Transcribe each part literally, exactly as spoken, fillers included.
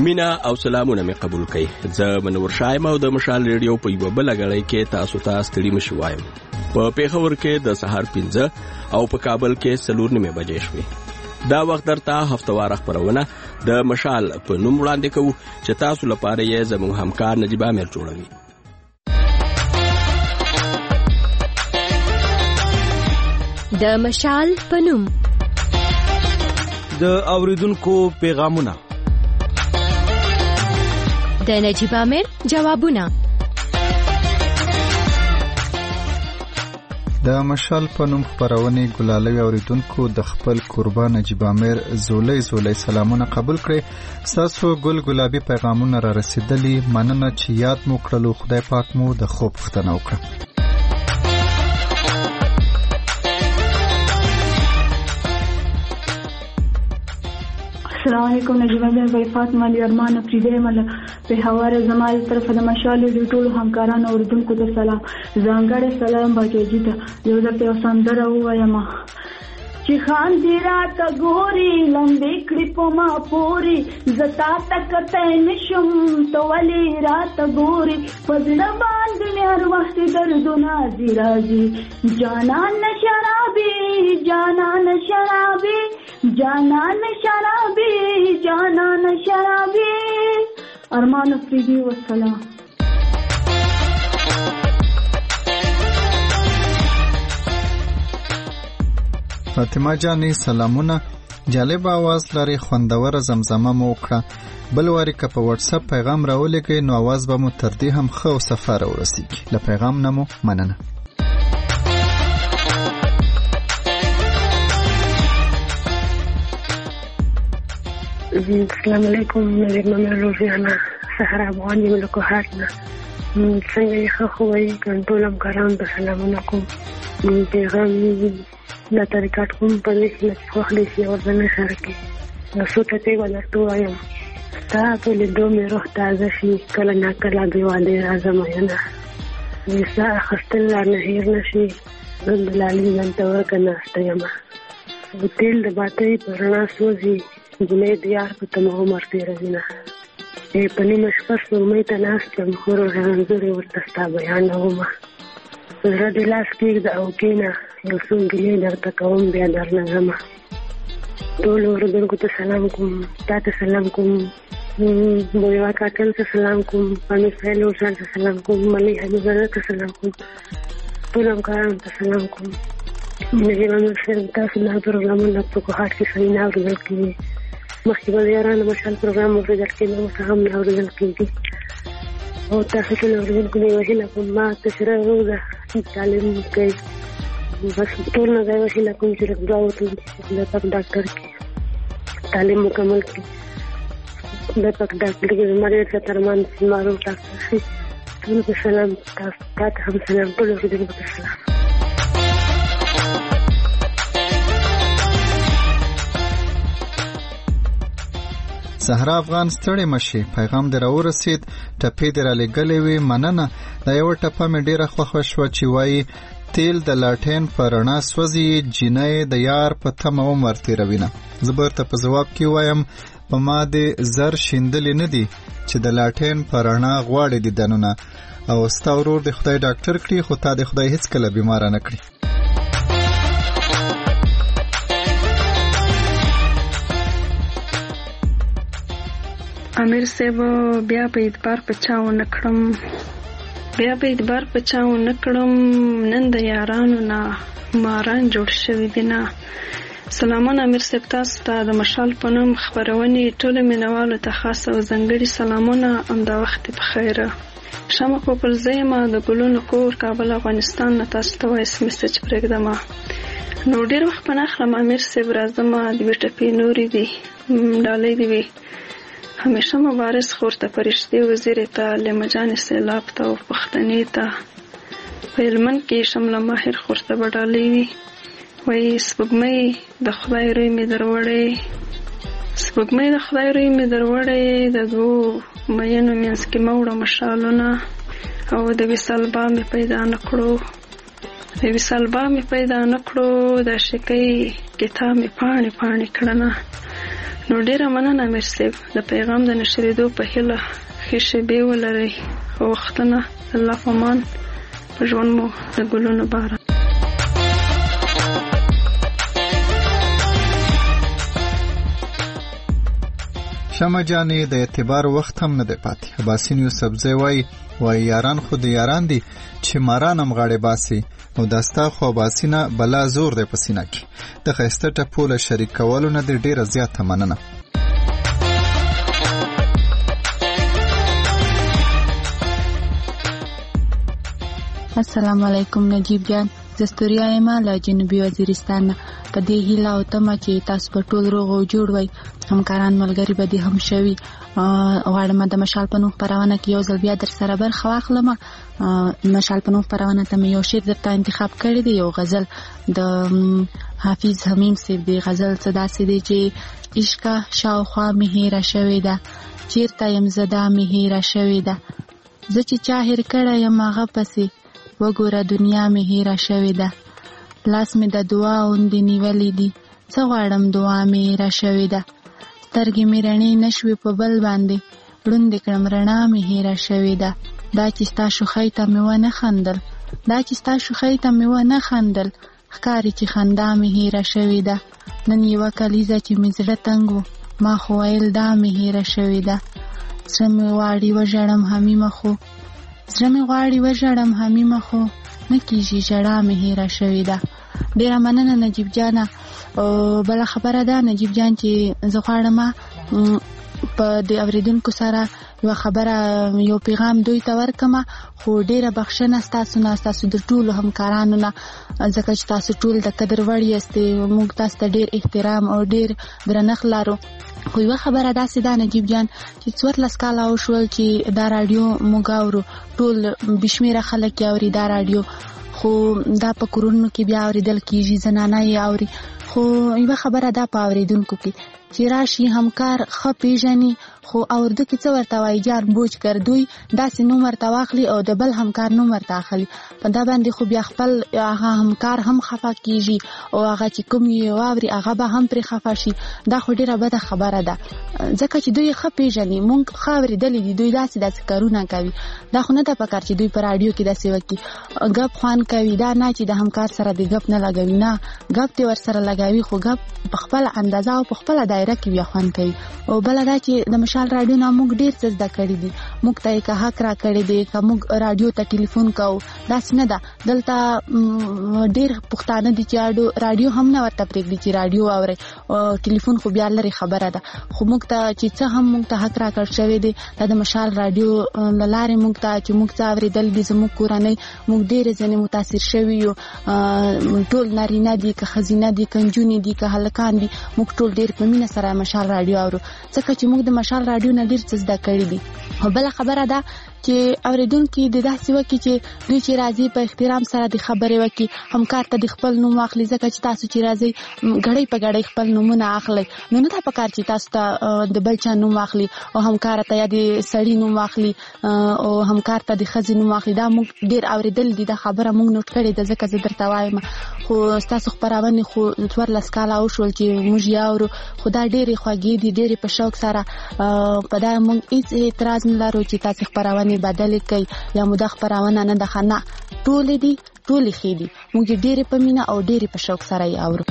مینا او سلامونه مې قبول کړئ. زه منور شایم او د مشال ریډیو په یوه بله غړۍ کې تاسو ته ستړي مشي وایم. په پیښور کې د سهار پنځه او په کابل کې څلور نیمې بجې شوې. دا وخت درته هفتوار خبرونه د مشال په نوم وړاندې کوو چې تاسو لپاره یې زموږ همکار نجیب عامر جوړوي. د مشال په نوم د اوریدونکو پیغامونه، د نجیب عامر جوابونه. د مشال په نوم خبرونه ګلالوي اوریدونکو د خپل قربان نجیب عامر زولای زولای سلامونه قبول کړئ. تاسو ګل ګلابي پیغامونه را رسیدلی، مننه چې یاد مو کړلو. خدای پاک مو د خوب پختنه وکړه. السلام علیکم. نجیب عامر بھائی فاطمه علی ارمان افریدی مل په حواله زمال طرف د مشال د ټولو همکارانو اوریدونکو ته سلام. ځانګړی سلام باجی ته یو درته سندره وایم چې خان دی راته ګوري لمبې کړي په ما پوري زتا تک ته نشم تو ولي راته ګوري پزړه باندې هر وخت دردونه زی راځي جانان شرابي جانان شرابي جانان شرابي جانان شرابي. ارمان افریدی والسلام. فاطمه جانی سلامونه. جالب आवाज لري، خوندور زمزمه مو وکړه. بل واری که په واتس اپ پیغام راولېږئ نو आवाज به مو تر دې هم ښه او صفا راورسیږي. له پیغام نه مو مننه. السلام علیکم. نجیب عامر روزیانا سحر افغانی ملکو هاتنا څنګه یې ښه خوئ کنټرول همکاران ته سلامونه کوم. پیغام دا طریقات کوم په دې کې چې خوښ دي چې ورځنه سره کې نو څو ټکي ولرته وایم ستا په لیدو مې روح تازه شي کله نه کله دې واده راځم ینه ویسا اخستل لا نه هیر نشي زه د لالي ځان ته ورکناسته یم بوتل د باتۍ په رڼا سوځي ګلې د یار په تمه عمر تېروي نه په نیمه شپه سپوږمۍ ته ناست یم خور رنځورې ورته ستا بیانومه زړه دې لاس کېږده او کښېنه یو څو ګیلې درته کوم بیا درنه ځمه. ټولو اورېدونکو ته سلام کوم، تا ته سلام کوم، بویوا کاکل ته سلام کوم، امیر سهیل اوسان ته سلام کوم، ملي حبیبالله ته سلام کوم، ټولو همکارانو ته سلام کوم. نجیب عامر صاحب تاسو دا پروګرامونه په کوهاټ کې صحیح نه اورېدل کېږي. مخکې به د یارانو مشال پروګرام اورېدل کېده، اوس هم نه اورېدل کېږي. او تاسو ټول اورېدونکو نه یې وهیله کوم ما تشره روزه تعلیم کوي. بس ټول نه ځای وهیله کوم چې لږ دعا وکړي د پاک ډاکټر کې تعلیم مکمل کړي. د پاک ډاکټر کې زما ډېر زیات ارمان چې معروف ډاکټر شي. ټولو ته سلام، تاسو ته هم سلام، ټولو اورېدونکو ته سلام. زهرا افغان ستړی مشي، پیغام دې راورسید، ټپې دې رالېږلې وې، مننه. دا یوه ټپه مې ډېره خوښه شوه چې وایي تیل د لاټین په رڼا سوځي جینۍ د یار په تمه عمر تېروینه. زه به ورته په ځواب کې وایم په ما دې زر شیندلې نه دي چې د لاټین په رڼا غواړې دیدنونه، او ستا ورور دې خدای ډاکټر کړي خو تا دې خدای هېڅکله بیماره نه کړي. امیر صاحب بیا په اعتبار په چاو نه کړم بیا په اعتبار په چاو نه کړم نن د یارانو نه ماران جوړ شوي دي نه. سلامونه امیر صاحب، تاسو ته د مشال په نوم خپرونې ټولو مینوالو ته خاص او ځانګړي سلامونه. همدا وخت په خیره. شمع پوپلزی یم د ګلونو کور کابل افغانستان نه تاسو ته وایس میسج پرېږدم. نو ډېر وخت په نه اخلم امیر صاحب، راځم د یوې ټپې نورې دي ډالۍ دې وي. همیشه مبارز خورته فرشتي وزیرې ته، لیمه جانې سیلاب ته او پښتنې ته، په هلمند کې شمله ماهر خورته به ډالۍ وي. وایي سپوږمۍ د خدای روی مې دروړی، سپوږمۍ د خدای روی مې دروړی، د دوو مینو منځ کې مه وړه مشالونه، او د وصال با مې پیدا نه کړو، د وصال با مې پیدا نه کړو، د عاشقۍ کتاب مې پاڼې پاڼې کړنه. نو ډیره مننه امیر صاحب د پیغام د نشریدو په هیله ښې شېبې ولرئ. ښه وختونه الله امان په ژوند مو د ګلونو باران. شمع جانې د اعتبار وخت هم نه دی پاتې. عباسین یوسفزی وایي وایي یاران خو د یاران دي چې ماران هم غاړې باسي، او داستا خو عباسینه بلا زور دی په سینه کې. د ښایسته ټپو له شریک کولو نه دې ډېره زیاته مننه. السلام علیکم نجیب جان، زه ستوریا یم له جنوبي وزیرستان نه. په دې هیله او تمه چې تاسو په ټول روغ او جوړ وئ، همکاران ملګري به دې هم شوي. غواړم د مشال په نوم خپرونه کې یو ځل بیا در سره برخه واخلم. مشال په نوم خپرونه ته مې یو شعر درته انتخاب کړی دی، یو غزل د حافظ حمیم صاحب دی. غزل څه داسې دی چې عشقه شاوخوا مې هېره شوې ده، چېرته یم زه دا مې هېره شوې ده، زه چې چا هېر کړی یم هغه پسې وګوره دنیا مې هېره شوې ده، لاس مې د دعا غوندې نیولې دي، څه غواړم دعا مې هېره شوې ده، سترګې مې رڼې نه شوې په بل باندې ړوندې کړم رڼا مې هېره شوې ده، دا چې ستا شوخۍ ته مې ونه خندل، دا چې ستا شوخۍ ته مې ونه خندل، ښکاري چې خندا مې هېره شوې ده، نن یوه کلیزه چې مې زړه تنګ و ما خو ویل دا مې هېره شوې ده، زړه مې غواړي وژړم حمیمه خو زړه مې غواړي وژړم حمیمه خو نه کېږي ژړا مې هېره شوې ده. ډېره مننه نجیب جانه. بله خبره ده نجیب جان چې زه غواړم په د اورېدونکو سره یوه خبره یو پیغام دوی ته ورکړم، خو ډېره بخښنه ستاسو نه، ستاسو د ټولو همکارانو نه، ځکه چې تاسو ټول د قدر وړ یاستئ. موږ تاسو ته ډېر احترام او ډېر درنښت لرو. خو یوه خبره داسې ده نجیب جان چې څوارلس کاله وشول چې دا راډیو موږ اورو، ټول بېشمېره خلک یې اوري دا راډیو، خو دا په کورونو کې بیا اورېدل کېږي، زنانه یې اوري. خو یوه خبره ده په اورېدونکو کې چې راشي همکار ښه پېژني، خو اورده کې څه ورته وایي جان بوج کر، دوی داسې نوم ورته واخلي او د بل همکار نوم ورته اخلي. په دا باندې خو بیا خپل هغه همکار هم خفه کېږي او هغه چې کوم یې واوري هغه به هم پرې خفه شي. دا خو ډېره بده خبره ده، ځکه چې دوی ښه پېژني، موږ ښه اورېدلي دي دوی داسې داسې کارونه کوي. دا خو نه ده پکار چې دوی په راډیو کې داسې وکړي ګپ خوان کوي. دا نه چې د همکار سره د ګپ نه لګوي، نه ګپ دې ورسره لګوي، خو ګپ په خپله اندازه او په خپله دایره کې بیا خوند کوي. او بله دا چې د مشال راډیو نه موږ ډېر څه زده کړي دي، موږ ته یې که حق را کړی دی، که موږ راډیو ته ټلیفون کوو داسې نه ده. دلته ډېر پښتانه دي چې راډیو هم نه ورته پرېږدي چې راډیو واورئ، ټلیفون خو بیا لرې خبره ده. خو موږ ته چې څه هم موږ ته حق را کړ شوی دی دا د مشال راډیو له لارې موږ ته چې موږ څه اورېدل دي، زموږ کورنۍ موږ ډېرې ځینې متاثر شوي یو، ټول نارینه دي که ښځینه دي که نجونې دي که هلکان دي، موږ ټول ډېر په مینه سره مشال راډیو اورو، ځکه چې موږ د مشال راډیو نه ډېر څه زده کړي دي. او بله خبره ده چې اورېدونکي د داسې وکړي چې دوی چې راځي په احترام سره د خبرې وکړي، همکار ته د خپل نوم واخلي، ځکه چې تاسو چې راځئ ګړۍ په ګړۍ خپل نومونه اخلئ، نو نه ده پکار چې تاسو ته د بل چا نوم واخلي او همکار ته یا د سړي نوم واخلي او همکار ته د ښځې نوم واخلي. دا موږ ډېر اورېدل دي، دا خبره موږ نوټ کړې ده، ځکه زه درته وایم. خو ستاسو خپرونې خو څوارلس کاله وشول چې موږ یې اورو، خو دا ډېرې خوږې دي، ډېرې په شوق سره. په دا موږ هېڅ اعتراض نه لرو چې تاسې خپرونې بدلې کوي یا مو دا خپرونه نه ده، نه ټولې دي، ټولې ښې دي، موږ یې ډېرې په مینه او ډېرې په شوق سره یې اورو.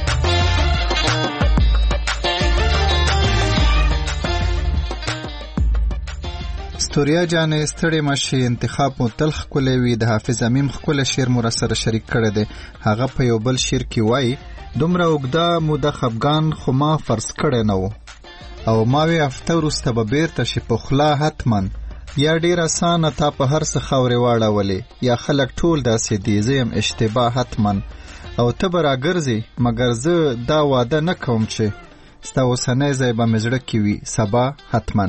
ستوریا جانې ستړې مشي، انتخاب مو تل ښکلی وي. د حافظ امیم ښکلی شعر مو راسره شریک کړی دی. هغه په یو بل شعر کې وایي دومره اوږده موده خفګان خو ما فرض کړی نه و، او ما وی هفته وروسته به بیرته شي په خوله حتما، یا ډېر اسانه تا په هر څه خاورې واړولې، یا خلک ټول داسې دي زه یم اشتباه حتما، او ته به راګرځې مګر زه دا واده نه کوم چې ستا اوسنی ځای به مې زړه کې وي سبا حتما.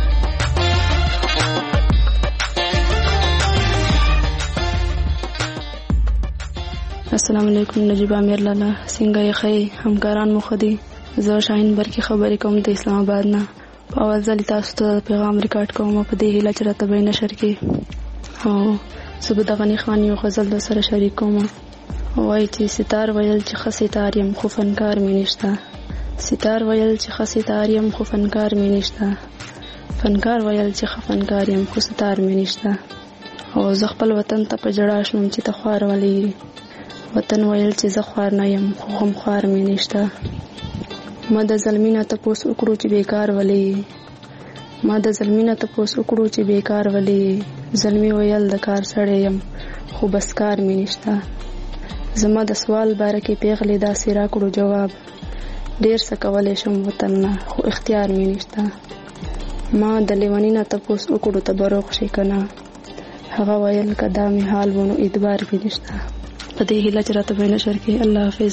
السلام علیکم نجیب امیر لالا، څنګه یې ښه همکاران مو ښه دي؟ زه شاهین برکي خبرې کوم د اسلام آباد نه. په اول ځل تاسو ته پیغام ریکارډ کوم په دې هیله چې راته به یې نشر کړي. او زه به د غني خان یو غزل در سره شریک کوم. وایي چې ستار ویل چې ښه ستار یم خو فنکار مې نشته، ستار ویل چې ښه ستار یم خو فنکار مې نشته، فنکار ویل چې ښه فنکار یم خو ستار مې نشته. او زه خپل وطن ته په جړا شوم چې ته خوار ولې یې، وطن ویل چې زه خوار نه یم خو غم خوار مې نشته. ما د ظلمي نه تپوس وکړو چې بیکار ولې یې، ما د ظلمي نه تپوس وکړو چې بیکار ولې یې، ظلمي ویل د کار سړی یم خو بس کار مې نشته. زما د سوال باره کې پیغلې داسې راکړو جواب، ډېر څه کولی شم وطن نه خو اختیار مې نشته. ما د لیوني نه تپوس وکړو ته به روغ شي که نه، هغه ویل که دا مې حال و نو اعتبار مې نشته. په دې هیله چې راته په نشر کې. الله حافظ.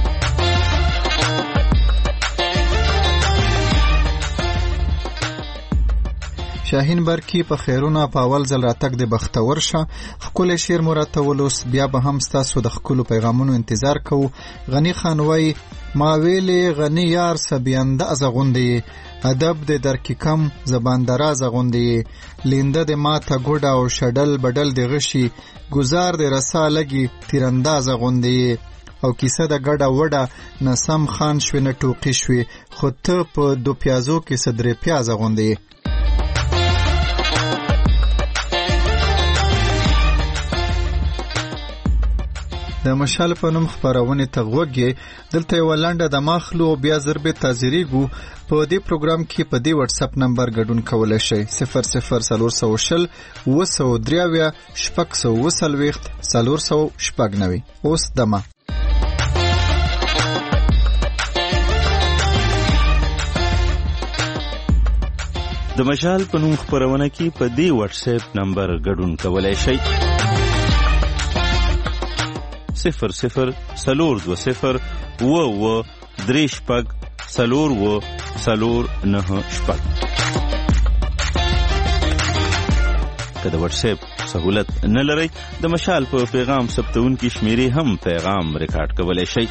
شاهین برکی په خیرونه په اول ځل راتګ د بختور شه. ښکلی شعر مو راته ولوس، بیا به هم ستاسو د ښکلو پیغامونو انتظار کوو. غني خان وایي ما ویلې غني یار سبیندازه غوندې، ادب د درکې کم زبان درازه غوندې، لینده د ماته ګوډه او شډل بدل د غشي، گزار د رسا لګي تیراندازه غوندې، او کیسه د ګډه وډه نسم خان شوې نه ټوقي شوې، خو ته په دو پیازو کې صدرې پیازه غوندې. د مشال په نوم خپرونې ته غوږ دلته یو لنډه د ماخلو بیا ضرب تازریګو. په دې پروګرام کې په دې واتس اپ نمبر ګډون کولای شئ صفر صفر څلور سوه شل اوه سوه درې اویا شپږ سوه اوه څلوېښت څلور سوه شپږ نوي. اوس دمه د مشال په نوم خپرونه کې په دې واتس اپ نمبر ګډون کولای شئ صفر صفر څلور دوه صفر اوه اوه درې شپږ څلور اوه څلور نهه شپږ. که د واتس اپ سهولت نه لرئ د مشال په پیغام ثبتونکي شمیرې هم پیغام ریکارډ کولی شئ.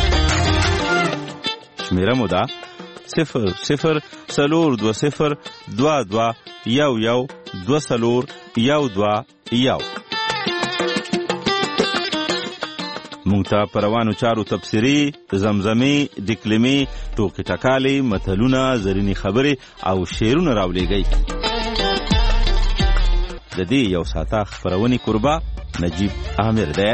شمیره مو ده صفر صفر څلور دوه صفر دوه دوه یو یو دوه څلور یو دوه یو. مونږ ته په روانو چارو تبصرې، زمزمې، ډکلمې، ټوکې ټکالې، متلونه، زرینې خبرې او شعرونه راولېږئ. د دې یو ساعته خپرونې کوربه نجیب عامر دی.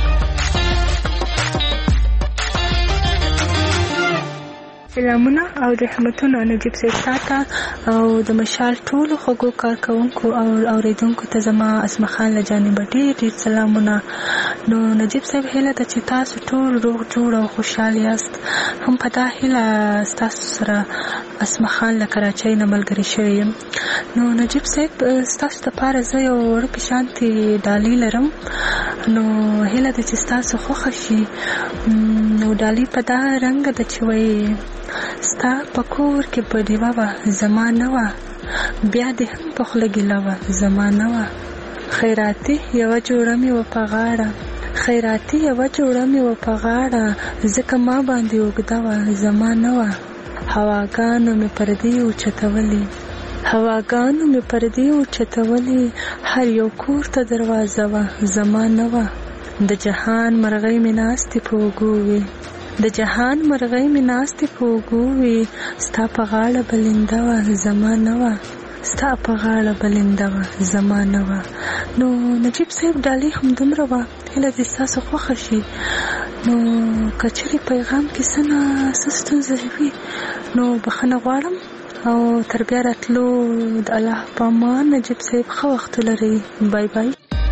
سلامونه او رحمتونه نجیب صاحب تاته او د مشال ټولو خوږو کارکوونکو او اوریدونکو ته زما اسمه خان له جانبه ډېر ډېر سلامونه. نو نجیب صاحب هیله ده چې تاسو ټول روغ جوړ او خوشحال یاست. هم په دا هیله ستاسو سره اسمه خان له کراچۍ نه ملګرې شوې یم. نو نجیب صاحب ستاسو دپاره زه یو وړوکې شانتې ډالۍ لرم، نو هیله ده چې ستاسو خوښه شي. نو ډالۍ په دا رنګه ده چې وایي ستا په کور کې په ډیوه وه زما نه وه، بیا دې هم په خوله ګیله وه زما نه وه، خیراتي یوه جوړه مې وه په غاړه، خیراتي یوه جوړه مې وه په غاړه، ځکه ما باندې اوږده وه زما نه وه، هواګانو مې پردې اوچتولې، هواګانو مې پردې اوچتولې، هر یو کور ته دروازه وه زما نه وه، د جهان مرغۍ مې ناستې په اوږو وې، د جهان مرغۍ مې ناستې په اوږو وې، ستا په غاړه بلنده وه زما نه وه، ستا په غاړه بلنده وه زما نه وه. نو نجیب صاحب ډالۍ همدومره وه، هیله دې ستاسو خوښه شي. نو که چېرې پیغام کې څه نه څه ستونزه وي نو بخښنه غواړم او تر بیا راتلو د الله په امان. نجیب صاحب ښه وخت ولرئ. بای بای.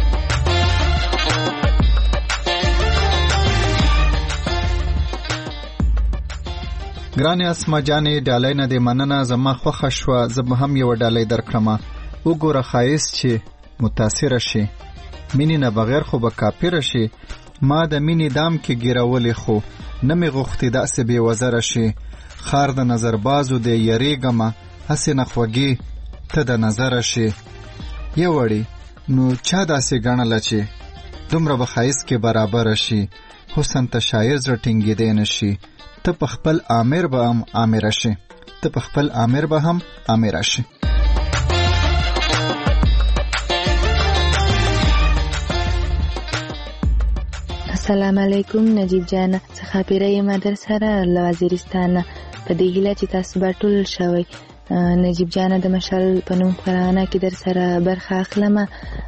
ګرانې اسما جانې ډالۍ نه دې مننه، زما خوښه شوه، زه به هم یوه ډالۍ درکړمه. وګوره ښایست چې متاثره شي، مینې نه بغیر خو به کافره شي، ما د مینې دام کې ګیرولې خو نه مې غوښتې داسې بې وزره شي، خار د نظر بازو دې یریږمه هسې نه خوږې ته د نظره شي، یو وړې نو چا داسې ګڼله چې دومره به ښایست کې برابره شي، حسن ته شاعر زړه ټینګېدی نه شي، ته په خپل آمر به هم آمره شي، ته په خپل آمر به هم آمره شي. السلام علیکم نجیب جان، څخه پیره یم در سره له وزیرستان. په دې هیله چې تاسو به ټول شوئ. نجیب جانه د مشال په نوم خپرونه کې در سره برخه اخلم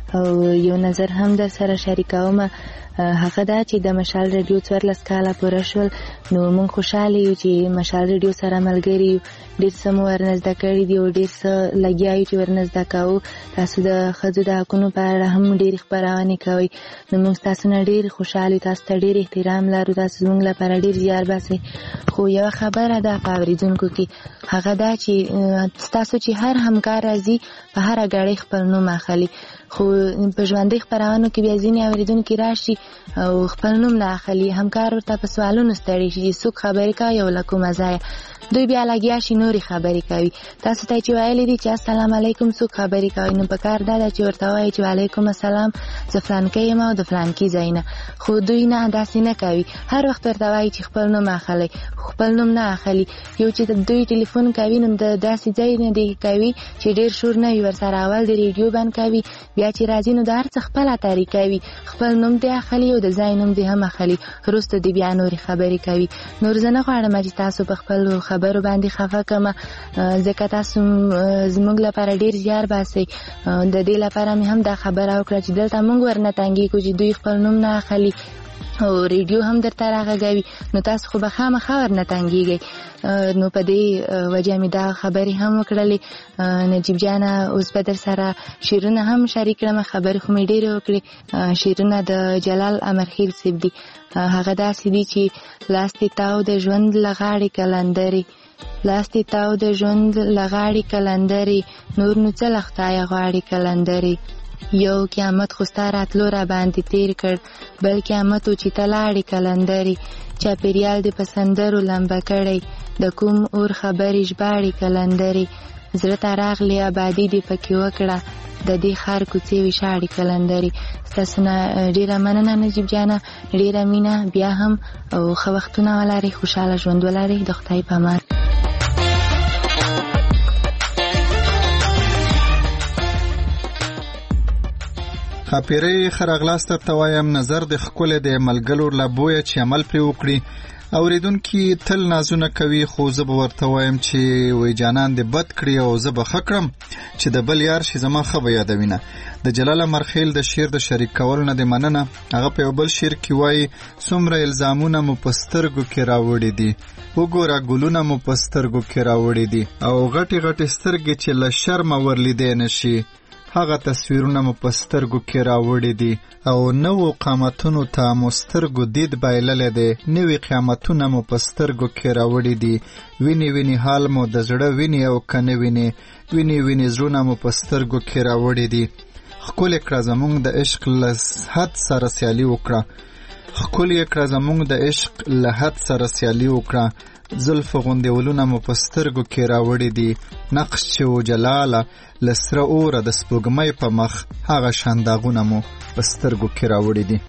او یو نظر هم در سره شریکوم. هغه دا چې د مشال ریډیو څوارلس کاله پوره شول نو موږ خوشاله یو چې مشال ریډیو سره ملګري یو. ډېر څه مو ورنزده کړي دي او ډېر څه لګیا یو چې ورنزده کوو. تاسو د ښځو د حقونو په اړه هم ډېرې خپرونې کوئ نو موږ تاسو نه ډېر خوشحال یو. تاسو ته ډېر احترام لرو. تاسو زموږ لپاره ډېر زیار باسئ. خو یوه خبره ده په اورېدونکو کې، هغه دا چې ستاسو چې هر همکار راځي په هره ګړۍ خپل نوم اخلي، خو په ژوندۍ خپرونو کې بیا ځینې اورېدونکي راشي او خپل نوم نه اخلي. همکار ورته په سوالونو ستړي شي چې څوک خبرې کوي او له کومه ځایه، دوی بیا لګیا شي نورې خبرې کوي. تاسو ته چې ویلي دي چې السلام علیکم څوک خبرې کوي، نو په کار دا ده چې ورته وایي چې وعلیکم السلام زه فلانکی یم او د فلانکي ځای نه. خو دوی نه داسې نه کوي، هر وخت ورته وایي چې خپل نوم اخلي، خپل نوم نه اخلي. یو چې دوی ټلیفون کوي نو د داسې ځای نه دی کوي چې ډېر شور نه وي ورسره. اول د ریډیو بند کوي، بیا چې راځي نو د هر څه خپله طریقه وي، خپل نوم دی اخلي او د ځای نوم دی هم اخلي، وروسته دی بیا نورې خبرې کوي. نور زه نه غواړم چې تاسو په خپلو خبرو باندې خفه کړم، ځکه تاسو زموږ لپاره ډېر زیار باسئ. د دې لپاره مې هم دا خبره وکړه چې دلته موږ ورنه تنګېږو چې دوی خپل نوم نه اخلي او ریډیو هم درته راغږوي، نو تاسو خو به خامخا ورنه تنګېږئ. نو په دې وجه مې دا خبرې هم وکړلې. نجیب جانه اوس به در سره شعرونه هم شریک کړم. خبرې خو مې ډېرې وکړې. شعرونه د جلال امرخیل صاحب دي. هغه داسې دي چې لاس دې تاو د ژوند له غاړې کلندرې، لاس دې تاو د ژوند له غاړې کلندرې، نور نو څه له خدایه غواړې کلندرې. یو قیامت خو ستا راتلو را باندې تیر کړ، بل قیامت و چې ته لاړې کلندرې. چاپېریال دې په سندرو لمبه کړی، د کوم اور خبرې ژباړې کلندرې. زړه ته راغلې ابادي دې پکې وکړه، د دې ښار کوڅې ویشاړې کلندرې. ستاسو نه ډېره مننه نجیب جانه، ډېره مینه بیا هم او ښه وختونه ولرئ، خوشحاله ژوند ولرئ. د خدای په امان. خاپیرې خراغلاست ته وایم نظر د ښکلې د ملګرو له بویه چې عمل پرې وکړي. اوریدونکي تل نازونه کوي، خو زه به ورته وایم چې وای جانان دې بد کړي او زه به ښه کړم چې د بل یار شي زما ښه به یادوینه. د جلال امرخیل د شعر د شریک کولو نه دې مننه. هغه په یو بل شعر کې وایي څومره الزامونه مو په سترګو کې راوړي دي، وګوره ګلونه مو په سترګو کې راوړي دي، او غټې غټې سترګې چې له شرمه ورلیدی نه شي، هغه تصویرونه مو په سترګو کې راوړي دي، او نوو قامتونو ته مو سترګو دید بایللی دی، نوي قیامتونه مو په سترګو کې راوړي دي. ویني ویني حال مو د زړه ویني او که نه ویني، ویني ویني زړونه مو په سترګو کې راوړي دي. ښکلې کړه زموږ د عشق له حد سره سیالي وکړه، ښکلې کړه زموږ د عشق له حد سره سیالي وکړه. زلفو غوندې ولونه مو په سترګو کې راوړي دي، نقش چې و جلاله له سره اوره د سپوږمۍ په مخ، هغه شان داغونه مو په سترګو کې راوړي دي.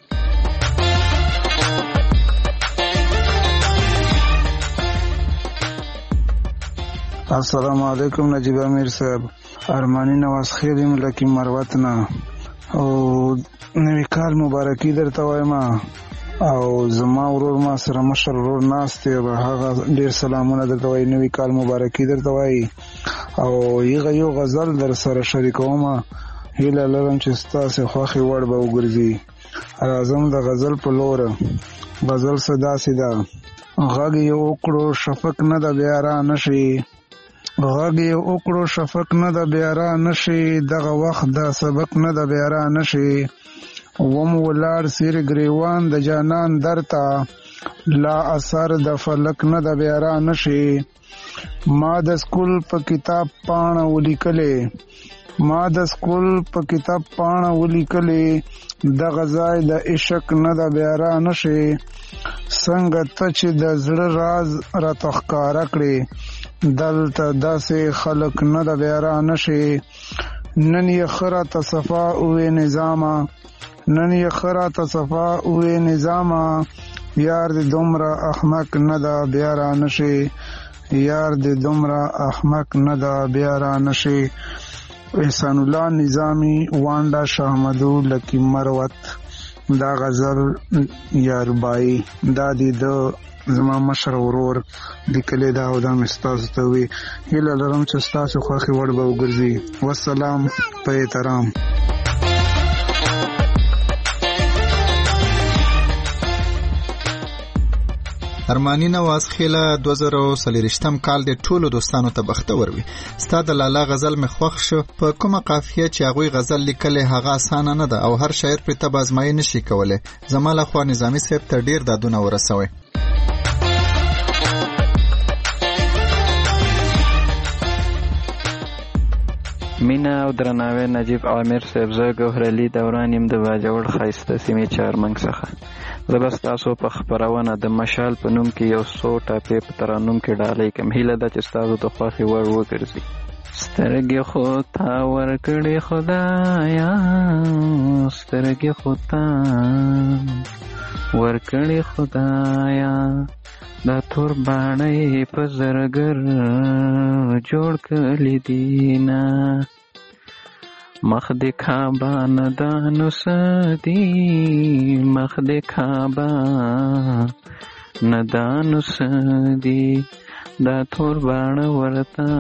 السلام علیکم نجیب امیر صاحب، ارمانی نواز خیل یم لکی مروت نه، او نوی کال مبارکی درته وایم. او زما ورور ما سره مشر ورور ناست دی، هغه ډیر سلامونه درته وایي، نوی کال مبارکي درته وایي. او یغه یو غزل در سره شریکوم، هیله لرم چې ستاسو خوښې وړ به وګرځي. راځم د غزل په لور. غزل څه داسې ده: غږ یې وکړو شفق نه د بیا را نشي، غږ یې وکړو شفق نه د بیا را نشي، دغه وخت د سبق نه د بیا را نشي. وم ولار سیر گریوان د جانان درتا، لا اثر د فلک نه د بیا را نشي. ما د سکول په کتاب پاڼه ولیکلې، ما د سکول په کتاب پاڼه ولیکلې، دغه ځای د عشق نه د بیا را نشي. څنګه ته چې د زړه راز راته ښکاره کړې، دلته داسې خلک نه د بیا را نشي. نن یې ښه راته صفا اوې نظامه، نن یې ښه راته صفا اوې نظامه، یار دې دومره احمق نه ده بیا را نشي، یار دې دومره احمق نه ده بیا را نشي. احسان الله نظامی، وانډا شاهمدو لکی مروت. دا غزل یاربای دا دی د زما مشر ورور لیکلی دا او دا مې ستاسو ته وي. هیله لرم چې ستاسو خوښې وړ به وګرځي. والسلام په احترام. ارمانی نواز خیله دوه زره څلوېښتم کال د ټولو دوستانو ته بختور وي. ستا د لالا غزل مې خوښ شو. په کومه قافیه چې هغوی غزل لیکلی هغه اسانه نه ده او هر شاعر پرې ته به ازمایي نشي کولی. زما لخوا نظامي صاحب ته ډېر دادونه ورسوئ. مینا او درناوی نجیب عامر صاحب، زه ګوهرعلي دوران یم د باجوړ ښایسته سیمې چهارمنګ څخه. زه به ستاسو په خپرونه د مشال په نوم کې یو څو ټاپې په ترانوم کې ډالۍ کړم. هیله ده چې ستاسو د خوښې وړ وګرځي. سترګې خو تا ورکړې خدایا، سترګې خو تا ورکړې خدایا، دا تور باڼۍ په زرګر جوړ کړي دینا، مخ دې کعبه ندانو سدي، مخ دې کعبه ندانو سدي، دا تور باڼه ورته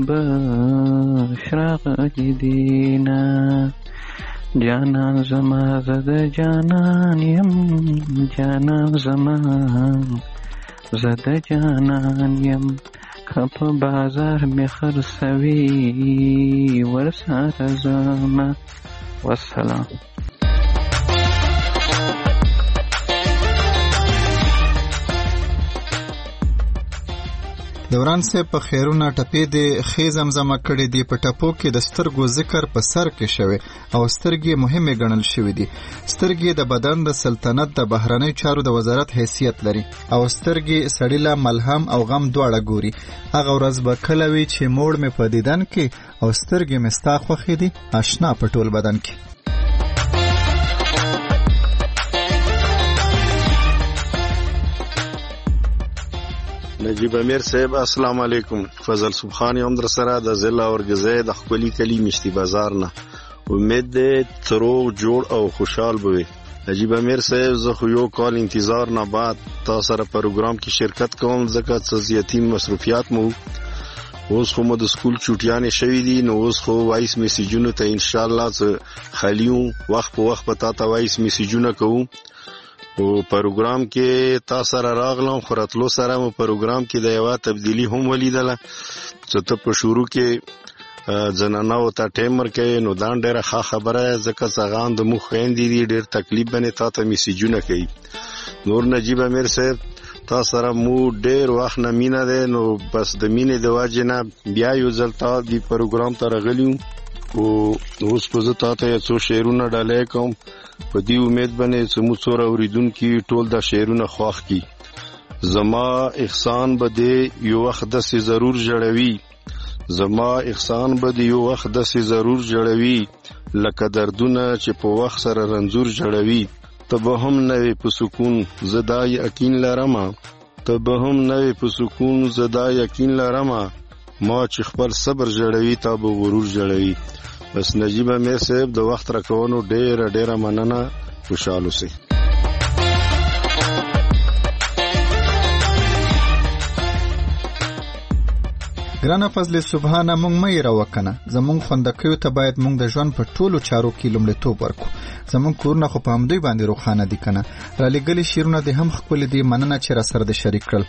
بشراغلي دینا. جانان زما زده جانان یم، جانان زما زده جانان یم، کپ بازار می خرڅوي ورسره زما. والسلام. دوران صاحب په خیرونه ټپې د خې زمزمه کړې دي. په ټپو کې د سترګو ذکر په سر کې شوی او سترګې مهمه ګڼل شوې دي. سترګې د بدن د سلطنت د بهرنۍ چارو د وزارت حیثیت لري او سترګې سړی له ملهم او غم دواړه ګوري. هغه ورځ به کله وي چې موړ مې په دیدن کې او سترګې مې ستا خوښې دي آشنا په ټول بدن کې. نجیب امیر صاحب السلام علیکم. فضل سبحان یم در سره د ضلع اورګزی د خپلی کلی مشتی بازار نه. امید دې ترو جوړ او خوشحال بوي. نجیب امیر صاحب زه خو یو کال انتظار نه بعد تاسو سره پروګرام کې شرکت کوم ځکه چې زیاتی مصروفیات مو اوس خو مو د سکول چوټیانې شوې دي نو اوس خو وایس میسیجونو ته ان شاء الله خالیو وخت په وخت پتا ته وایس میسیجونه کوم. او پروګرام کې تاسو سره راغلم خو راتلو سره مو پروګرام کې د یو تبدیلی هم ولیدله چې ته په شروع کې زنانه او ته ټیم ورکې نو دا ډېره ښه خبره ځکه څنګه د مخ خويندې دي ډېر تکلیف باندې تا ته میسیجونه کوي. نور نجیب امیر صاحب تاسو سره مو ډېر وخت نه مینه ده نو بس د مینې د واجب نه بیا یو ځل تا دی پروګرام ته راغلیو او اوس په زه تا ته څو شعرونه ډالۍ کوم په دې امید باندې چې مو څوره اوریدونکي ټول دا شعرونه خوښ کی. زما احسان به دې یو وخت داسې ضرور جوړوي، زما احسان به دې یو وخت داسې ضرور جوړوي لکه دردونه چې په وخت سره رنځور جوړوي. ته به هم نه وې په سکون زه دا یقین لرمه، ته به هم نه وې په سکون زه دا یقین لرمه، ما چې خپل صبر جوړوي تا به غرور جوړوي. بس نجیب امیر صاحب د وخت راکونو ډیره ډیره مننه. خوشاله اوسئ. ګرانه فضل سبحانه مونږ مې راوکنه زمونږ خوندکیو ته باید مونږ د ژوند په ټولو چارو کې لومړیتوب ورکو. زمونږ کورونه خو په همدوی باندې روښانه دي کنه. را لېږلي شعرونه دې هم ښکلي دي. مننه چې را سره دې شریک کړل.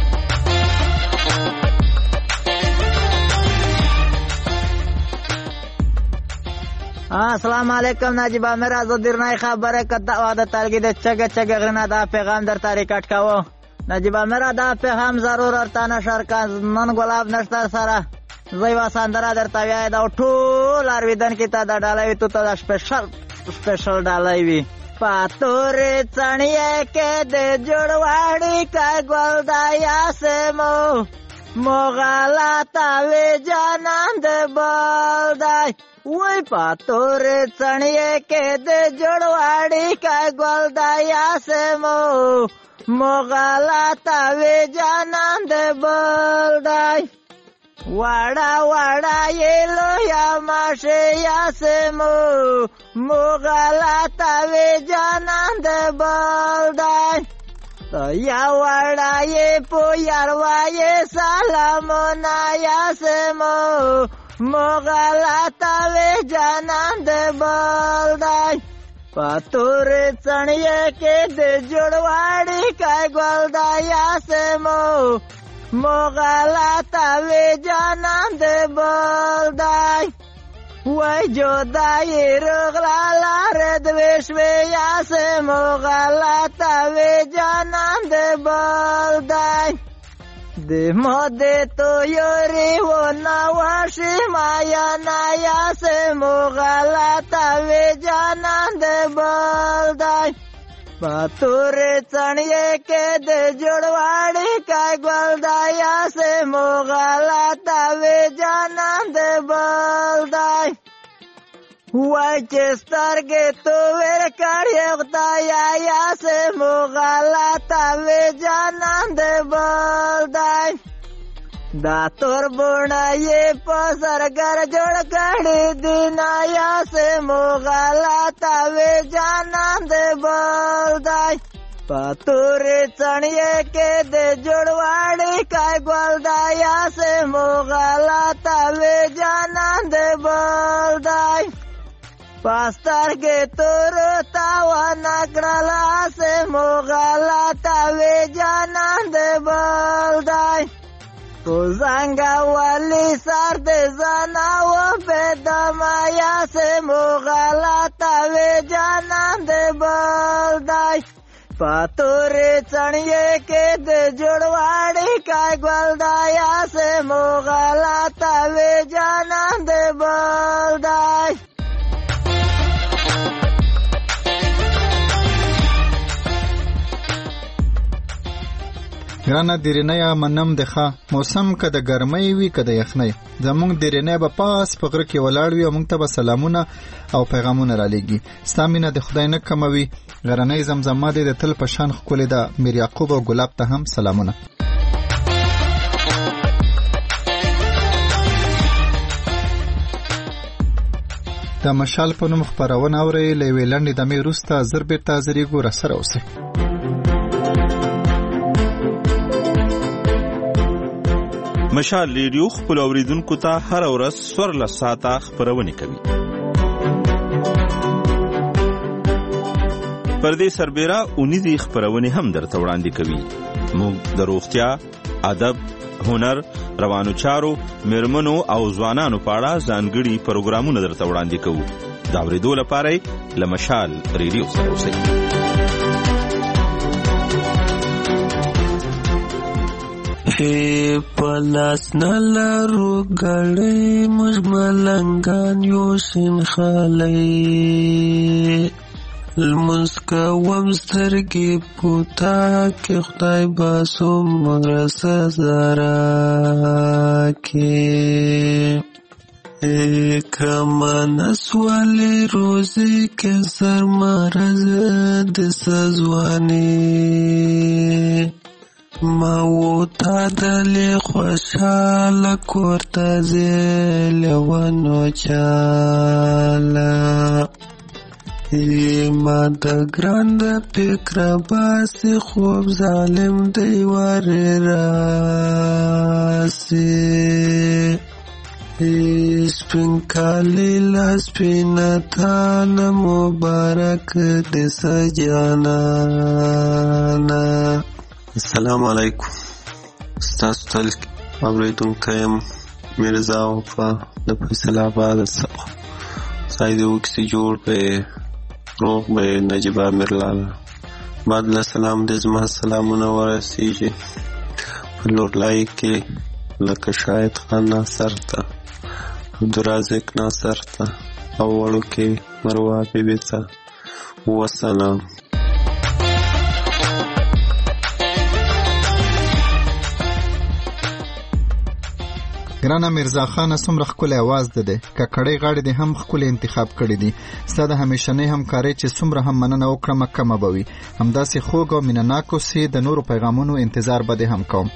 السلام علیکم نجیب امیر از درنای خبره کته واده ترګه د چګه چګه غرنه دا پیغام در طریقټ کاوه. نجیب امیر دا پیغام ضرور ارتانه شرکاز نن ګلاب نشته سره زوی واساندرا درته وای دا ټول ارویدن کې ته دا ډالای ته ته سپیشل سپیشل ډالای وی پاتورې چڼې کې د جوړواړي کا ګل دایا سمو موغلا تا وی جانان د بلدای وای پاتورې چڼې کې د جوړواړي کا ګل دایا سمو موغلا تا وی جانان د بلدای وړا وړا یلو یا ماشه یا سمو موغلا تا وی جانان د بلدای یا وړای په یاروای سلامونه یاسمو مغلطه وی جانان د بلدای پاتور چڼیه کې د جوړواړي کای ګلدای یاسمو مغلطه وی جانان د بلدای وای جدای رغلا لار دوشوی یاسمو غلطه وی جانان د بلدای د مود تو یوري و نواشي مایا نا یاسمو غلطه وی جانان د بلدای پاتور چڼیه کې د جوړواړي کای ګلدای یاسمو غلطه وی جانان د بلدای وای چې سترګې تو ور کړې خدای یاسمو غلطه وی جانان د بلدای دا تور بونه یې په سرګر جوړ کړې دینا یاسمو غلطه وی جانان د بلدای پاتور چڼیه کې د جوړواړي کای ګلدای یاسمو غلطه وی جانان د بلدای پاستر کې تور تاوا نکړلا سمو غلطه وی جانان د بلدای تو زنګا والی سر د زناو په دمایا سمو غلطه وی جانان د بلدای پاتور چڼیه کې د جوړواړي کای ګلدای سمو غلطه وی جانان د بلدای ګرانه دیرینه منم دخه موسم که د ګرمۍ وي که د یخنۍ زمونږ دیرینه به پاس په غره کې ولاړ وي او موږ ته به سلامونه او پیغامونه رالیږي ستا مینه د خدای نه کموي غرنۍ زمزمه دې د تل په شان ښکلې ده میر یعقوب او ګلاب ته هم سلامونه د مشال په نوم خپرونه اورئ له یوې لنډې دمې وروسته زر بېرته حاضرېږو راسره اوسئ مشال ریډیو خپل اوریدونکو ته هر ورځ څوارلس ساعته خپرونه کوي. پر دې سربېره اونیزې خپرونې هم درته وړاندې کوي. موږ د روغتیا، ادب، هنر، روانو چارو، میرمنو او ځوانانو په اړه ځانګړي پروګرامونه درته وړاندې کوو. د اورېدو لپاره له مشال ریډیو سره اوسئ. ای پلاس نلارو گړې موږ ملنګان یو شین خالی لمونځ کوم سترګې پوتا کې خدای باسو مرسه زارا کې ای کمان اسوالی روزی کې سر مرز د سزوانی ما و تا دلی خوشحال کورتا زیل ونو چالا ای ما دا گراند پکر باسی خوب ظالم دیوار راسی ای سپین کالی لسپینتان مبارک دسا جانانا. السلام علیکم. ستاسو تل اوریدونکی یم میرزا وفا د فیصل آباد څخه. ځای دې وکړي جوړ به روغ به نجیب امیر لاله بعد له سلام دې زما سلامونه ورسیږي په لورلای کې لکه شاهد خان ناصر ته، عبدالرازق ناصر ته او وړوکې مروه بیبي ته وسلام. ګرانه میرزا خان څومره ښکلی اواز ده دی ککړۍ غاړې دې هم ښکلی انتخاب کړي دي. ستا د همیشنۍ همکارۍ چې څومره هم مننه وکړمه کمه به وي. همداسې خوږ او مینهناک اوسې. د نورو پیغامونو انتظار به دې هم کوم.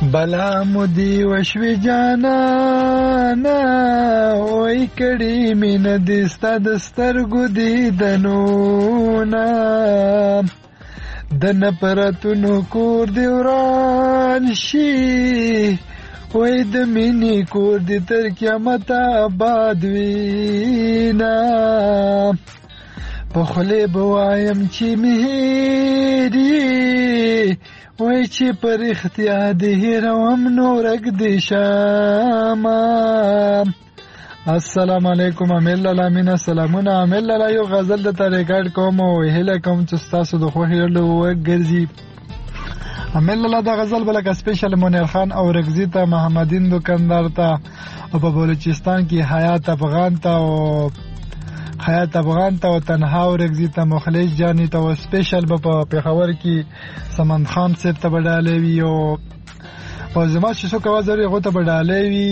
بلا مودي وشوي جانانا وای کړي مين دې ستا د سترګو دیدنونه د نفرتونو کور دی وران شي وای د مینې کور دی تر قیامت آباد وینا په خولې به وایم چې مهري وای چې پر اختیار دی هیروم نو رږدې شاما. السلام علیکم امیل الله مینا سلامونه. امیل الله یو غزل د ریکارډ کوم او هیله کوم چې تاسو د خوښ یړلو وګرځي. امیل الله د غزل بلکه سپیشل منیر خان او رگزی ته محمدین دکاندار ته او په بلوچستان کې حیات افغان ته او حیات افغان ته او تنها او رگزی ته مخلص جانی ته او سپیشل په پیښور کې سمند خان صاحب ته بداله وی او او زما چې څو کوازري غو ته بداله وی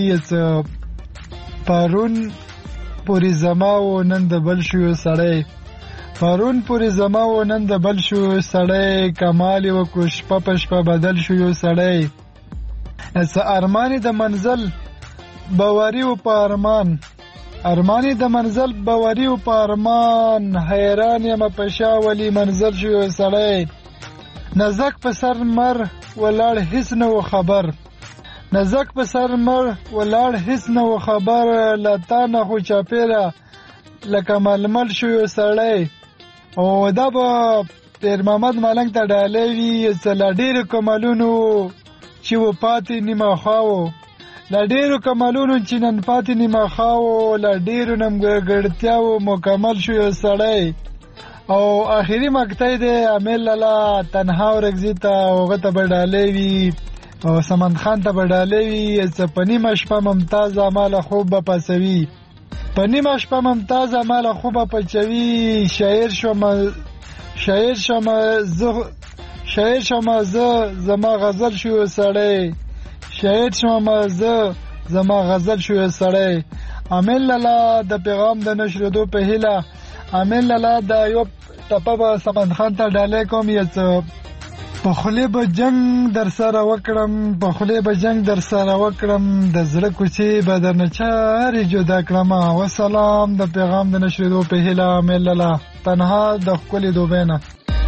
پرون پوری زما و نن د بل شو سړی پرون پوری زما و نن د بل شو سړی کمال و کوش په پشپه بدل شو یو سړی اس ارمانی د منزل باوري و په ارمان ارمانی د منزل باوري و په ارمان حیران یم په شاولي منزل شو یو سړی نزک په سر مر ولاړ هیڅ نه و خبر نزک په سر مر ولاړ هیڅ نه و خبر لتا نه خو چاپیره لکه ململ شو یو سړی او دا به پیر محمد ملنګ ته ډالۍ وي څه له ډېرو کمالونو چې و پاتې نیمه خوا و له ډېرو کمالونو چې نن پاتې نیمه خوا و له ډېرو نیمګړتیاوو مکمل شو یو سړی او آخري مقطع دی امیل لالا تنها و رگزی ته هغه ته به ډالۍ وي او سمند خان ته به ډالۍ وي څه په نیمه شپه ممتازه ماله خوب به پسوي په نیمه شپه ممتازه ماله خوبه پچوي شاعر شوم شاعر شوم زه شاعر شوم زه زما غزل شو سړی شاعر شوم زه زما غزل شو سړی. امیل لالا د پیغام د نشریدو په هیله امیل لالا د یو ټپه به سمند خان ته ډالۍ کوم یڅ په خولې به جنگ در سره وکړم په خولې به جنگ در سره وکړم د زړه کوڅې به درنه چارې جدا کړم. وسلام د پیغام د نشریدو په هیله امیل لالا تنها د ښکلې دوبۍ نه.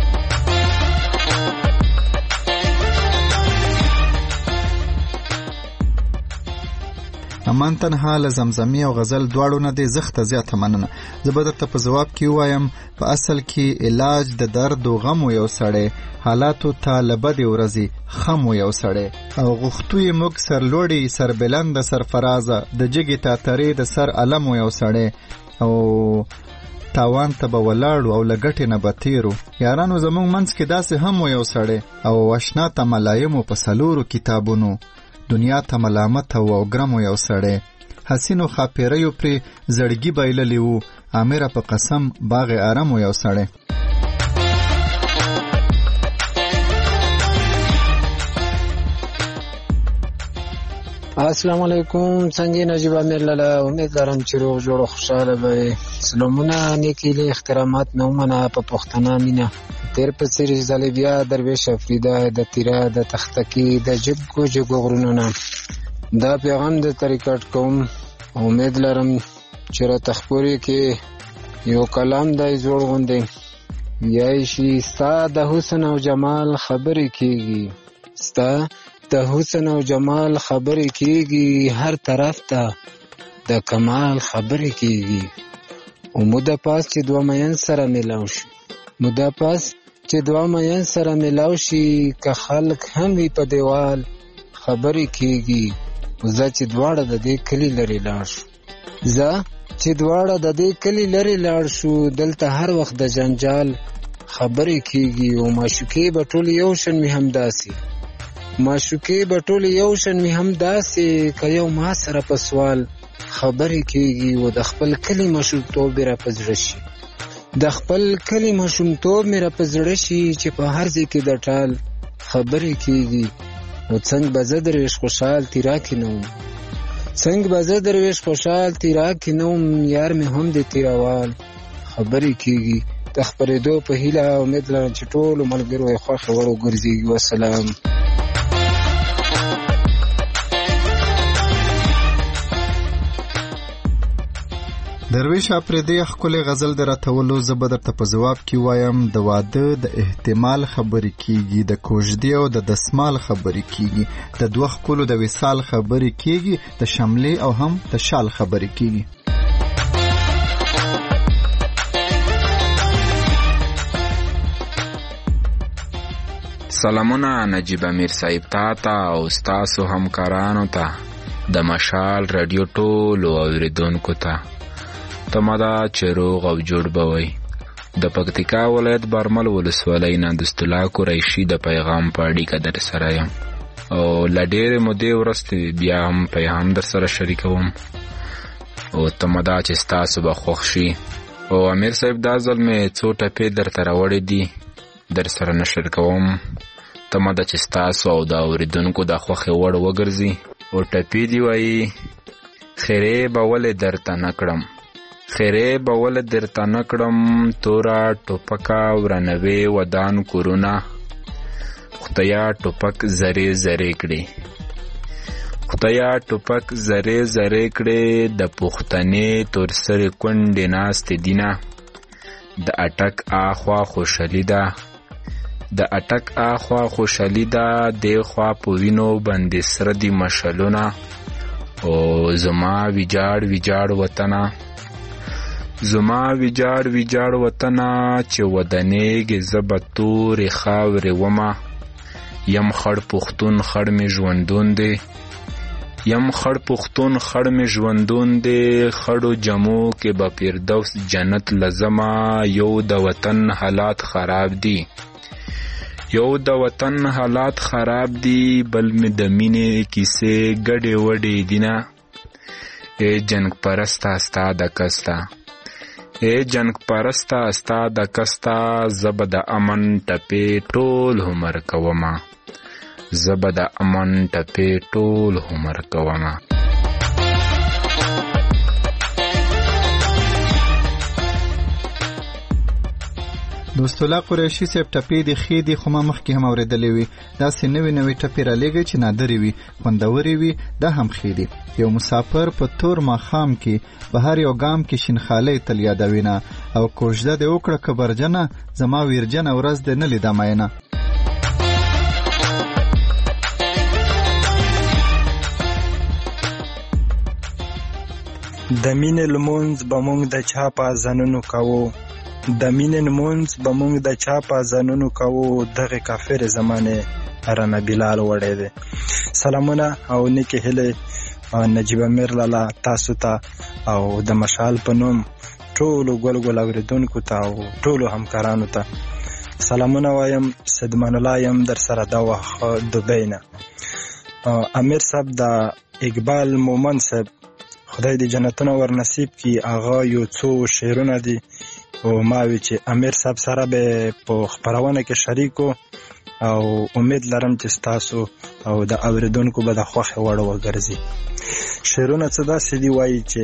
امان تنها له زمزمي او غزل دواړو نه دی زخته زیاته مننه. زه به درته په ځواب کې ووایم په اصل کې علاج د درد و غم یو سړی حالاتو ته له بدې ورځې خم یو سړی او غوښتو یې موږ سرلوړي سربلند سرفرازه د جګې تاترې د سر علم یو سړی او تاوان ته به ولاړو او له ګټې نه به تېرو یارانو زموږ منځ کې داسې هم یو سړی او اشنا ته ملایمو په څلورو کتابونو دنیا ته ملامت او ګرم یو سړی حسینو خاپیریو پرې زړګي بایللی وو امره په قسم باغ آرام یو سړی. السلام علیکم څنګه نجیب امیر لاله امید لرم چې روغ جوړ خوشاله به سلامونه نیکی له احترامات مې ومنه په پښتنه مینه تیر په سری ځلې بیا درویش افریده د تیرا د تختکی د جګو جګو غرونو نه دا پیغام د طریقټ کوم امید لرم چې را تخپوري کې یو کلام دای جوړ غوندې یای شي ستا د حسن او جمال خبرې کیږي ستا د حسن او جمال خبرې کیږي هر طرف ته د کمال خبرې کیږي او موده پاس چې دوه مین سره ملاو شي موده پاس چې دوه مین سره ملاو شي که خلک هم وي په دیوال خبرې کیږي زه چې دواړه د دې کلی لري لاړ شو زه چې دواړه د دې کلی لري لاړ شو دلته هر وخت د جنجال خبرې کیږي او معشوقې به ټول یو شان مې همداسې معشوقې به ټول یو شان مې همداسې که یو ما سره په سوال خبرې کیږي او د خپل کلی مشروطوب را په زړه شي د خپل کلی مشروطوب مې را په زړه شي چې په هر ځای کې د ټال خبرې کیږي او څنګه به زه درویش خوشحال تیرا کې نه وم څنګه به زه درویش خوشحال تیرا کې نه وم یار مې هم د تیراوال خبرې کیږي د خپرېدو په هیله امید لرم چې ټولو ملګرو یې خوښه وړ وګرځېږي. وسلام. درویش اپریدي خپل غزل دراتولو زه به درته په جواب کې وایم د واده د احتمال خبرې کیږي، د کوژدې او د دسمال خبرې کیږي، د دوه ښکلو د وصال خبرې کیږي، د شملې او هم د شال خبرې کیږي. سلامونه نجیب امیر صاحب تا ته او ستاسو همکارانو ته د مشال رادیو ټولو اوریدونکو ته تمه ده چې روغ او جوړ به وئ. د پکتیکا ولایت برمل ولسوالۍ نه د ستولا قریشي د پیغام په اړیکه در سره یم او له ډېرې مودې وروسته بیا هم پیغام در سره شریکوم او تمه ده چې ستاسو به خوښ شي. او امیر صاحب دا ځل مې څو ټپې درته راوړې دي در سره نشر کوم. تمه ده چې ستاسو او د اوریدونکو د خوښې وړ وګرځي. او ټپې دي وایي خیرې به ولې درته نه کړم، خیرې به ولې درته نه کړم، توره ټوپکه ورانوي ودان کورونه، خدایا ټوپک زرې زرې کړي، خدایا ټوپک زرې زرې کړي، د پښتنې تور سرې کونډې ناستې دینه، د اټک آخوا خوشحالي ده، د اټک آخوا خوشحالي ده، دی خوا په وینو باندې سره دي مشلونه، او زما ویجاړ ویجاړ وطنه، زما ویجاړ ویجاړ وطنه، چې ودانېږې زه به تورې خاورې ومه، یم خړ پښتون خړ مې ژوندون دی، یم خړ پښتون خړ مې ژوندون دی، خړو جمو کې به فردوس جنت لزما، یو د وطن حالات خراب دي، یو د وطن حالات خراب دي، بل مې د مینې کیسې ګډې وډې دینه، ای جنگ پرسته ستا د کسته، ای جنگ پرسته ستا د کسته، زه به د امن ټپې ټول عمر کومه، زه به د امن ټپې ټول عمر کومه. د ستولا قریشي صاحب ټپې دي ښې دي، خو ما مخکې هم اورېدلې وي. داسې نوې نوې ټپې رالیږئ چې نادرې وي، خوندورې وي، دا هم ښې دي. یو مسافر په تور ماښام کې بهر یو ګام کې شینخالۍ تل یادوینه، او کوژده دې وکړه کبرجنه، زما ویرجنه ورځ دې نه لیده مینه. د مینې لمونځ به مونږ د چا په اذانونو کوو، د مینې لمونځ به مونږ د چا په اذانونو کوو، دغې کافرې زمانې رانه بلال وړی دی. سلامونه او نیکې هیلې نجیب امیر لالا تاسو ته او د مشال په نوم ټولو ګل ګل اورېدونکو ته او ټولو همکارانو ته سلامونه وایم. صدمان الله یم در سره دا وخت دوبۍ نه. امیر صاحب د اقبال مومن صاحب خدای دې جنتونه ور نصیب کړي، هغه یو څو شعرونه دي او ما وی چې امیر صاحب سره به په خپرونه کې شریکو او امید لرم چې تاسو او د اوریدونکو به د خوښ وړ وګرځي. شعرونه څه داسې دی وایي چې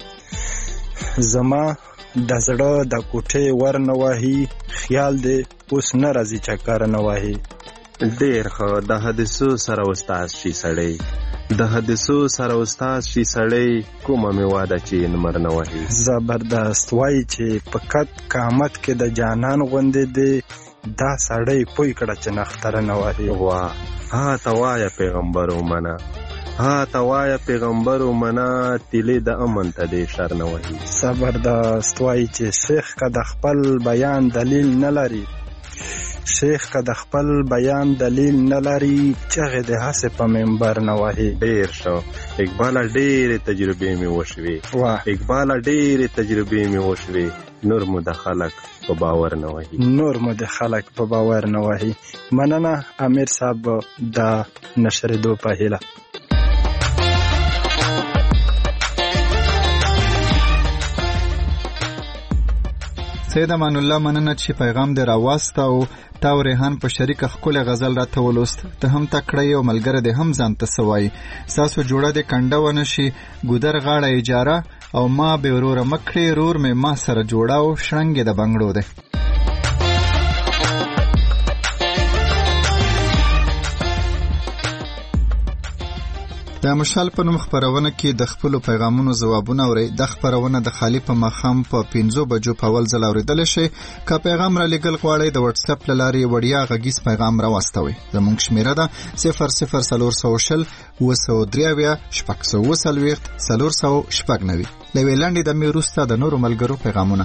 زما د زړه د کوټې ور نه وهي، خیال دې اوس نه راځي چکر نه وهي. ډېر ښه د حدیثو سره استاد شي سړی، د حدیثو سره استاد شي سړی، کومه مې واده چې نمر نه وهي. زبردست وایي چې په قد قامت کې د جانان غوندې دی، دا سړی پوی کړه چې نختره نه وهي. واه ها ته وایه پیغمبر ومنه، ها ته وایه پیغمبر ومنه، تیلې د امن ته دې شر نه وهي. زبردست وایي چې شیخ که د خپل بیان دلیل نه لري، شیخ که د خپل بیان دلیل نه لري، چغې د هسې په منبر نه وهي. ډېر ښه اقباله، ډېرې تجربې مې وشوې. اقباله ډېرې تجربې مې وشوې، نور مو د خلک په باور نه وهي، نور مو د خلک په باور نه وهي. مننه امیر صاحب د نشرېدو په هیله. سید امان الله مننه چې پیغام دې راواسته او تا او ریحان په شریکه ښکلی غزل راته ولوست. ته هم تکړه او ملګری دې هم ځان ته څه وایي. ستاسو جوړه دې کنډه ونه شي، ګودر غاړه اجاره، او ما بې وروره مه کړې، رور مې ما سره جوړه او شرنګ یې د بنګړو دی. د د مشال په نوم خبرونه کې د خپل پیغامونو ځوابونه اوري. د خبرونه د خالی په مخام په پنځو بجو په اول ځل اوریدل شي. که پیغام را لګل غواړئ د واتس اپ لاري وړیا غږیز پیغام را واستوي. زموږ شمیره ده صفر صفر څلور سوه شل اوه سوه درې اویا شپږ سوه اوه څلوېښت څلور سوه شپږ نوي. له یوې لنډې دمې وروسته د نورو ملګرو پیغامونه.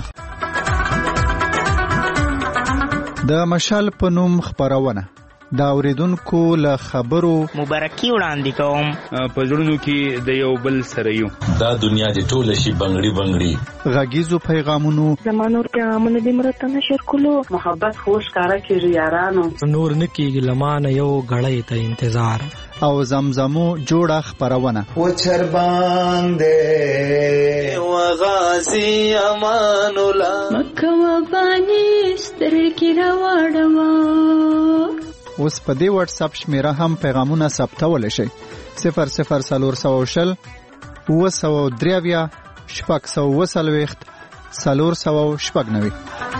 د مشال په نوم خبرونه دا اوریدونکو له خبرو مبارکي وړاندې کوم. په زړونو کې د یو بل سره یو. دا دنیا دې ټوله شي بنګړي بنګړي. غږیزو پیغامونو زمانور پیغامونه دې مرته نشر کولو. محبت خوش کارا کیږي یارانو. نور نکیږي لمانه یو غړې ته انتظار. او زمزمو جوړه خبرونه. و چر باندې و غازی امان الله مکه و بانی سترګې راوړما. اوس په دې واتس اپ شمیره هم پیغامونه ثبتول شي. صفر صفر څلور سوه شل اوه سوه درې اویا شپږ سوه اوه څلوېښت څلور سوه شپږ نوي.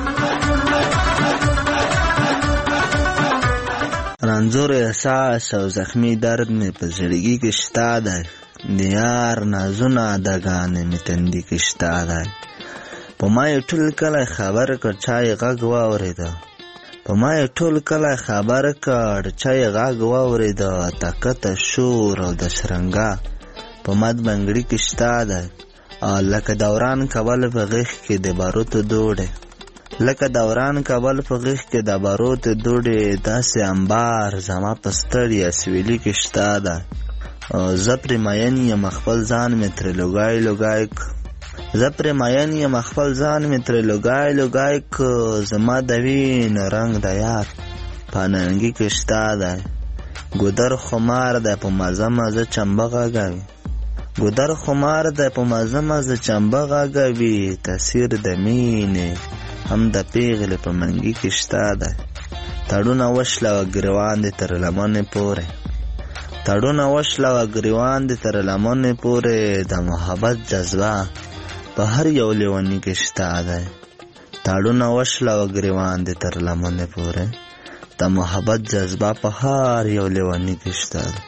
رنځور احساس او زخمی درد مې په زړګي کې شته دی. د یار نازونه اداګانې مې تندي کې شته دی. په ما یې ټول کله خبر کړ چا یې غږ واورېده. په ما یې ټول کله خبر کړ چا یې غږ واورېده. طاقته شور او د شرنګا په مد بنګړي کې شته دی. لکه دوران کول په غیږ کې د باروتو دوړې. لکه دوران کول په غیږ کې د باروتو دوړې. داسې انبار زما په ستړیا سویلي کې شته دی. زه پرې مین یم خپل ځان مې ترې لوګای لوګای زه پرې مین یم خپل ځان مې ترې لوګای لوګای زما د وینو رنګ د یار په ننګي کې شته دی. ګودر خمار دی په مزه مزه چمبه غږوي. ګودر خمار دی په مزه مزه چمبه غږوي. تاثیر د مینې هم د پیغلې په منګي کې شته دی. تړونه وشله و ګریوان دې تر لمنې پورې. تړونه وشله و ګریوان دې تر لمنې پورې. د محبت جذبه په هر یو لیوني کې شته دی. تړونه وشله و ګریوان دې تر لمنې پورې. د محبت جذبه په هر یو لیوني کې شته دی.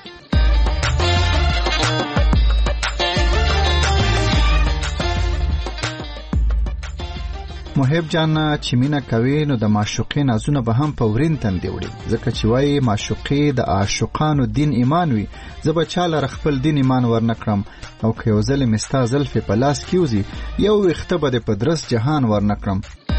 محب جان چې مینا کوي نو د معشوقې نازونه به هم په ورین تندې وړي. ځکه چې وایي معشوقې د عاشقانو دین ایمان وي. زه به چاله خپل دین ایمان ورنکړم. او که یو ځل مې ستا زلفې په لاس کې وځي یو ویښته به د په درس جهان ورنکړم.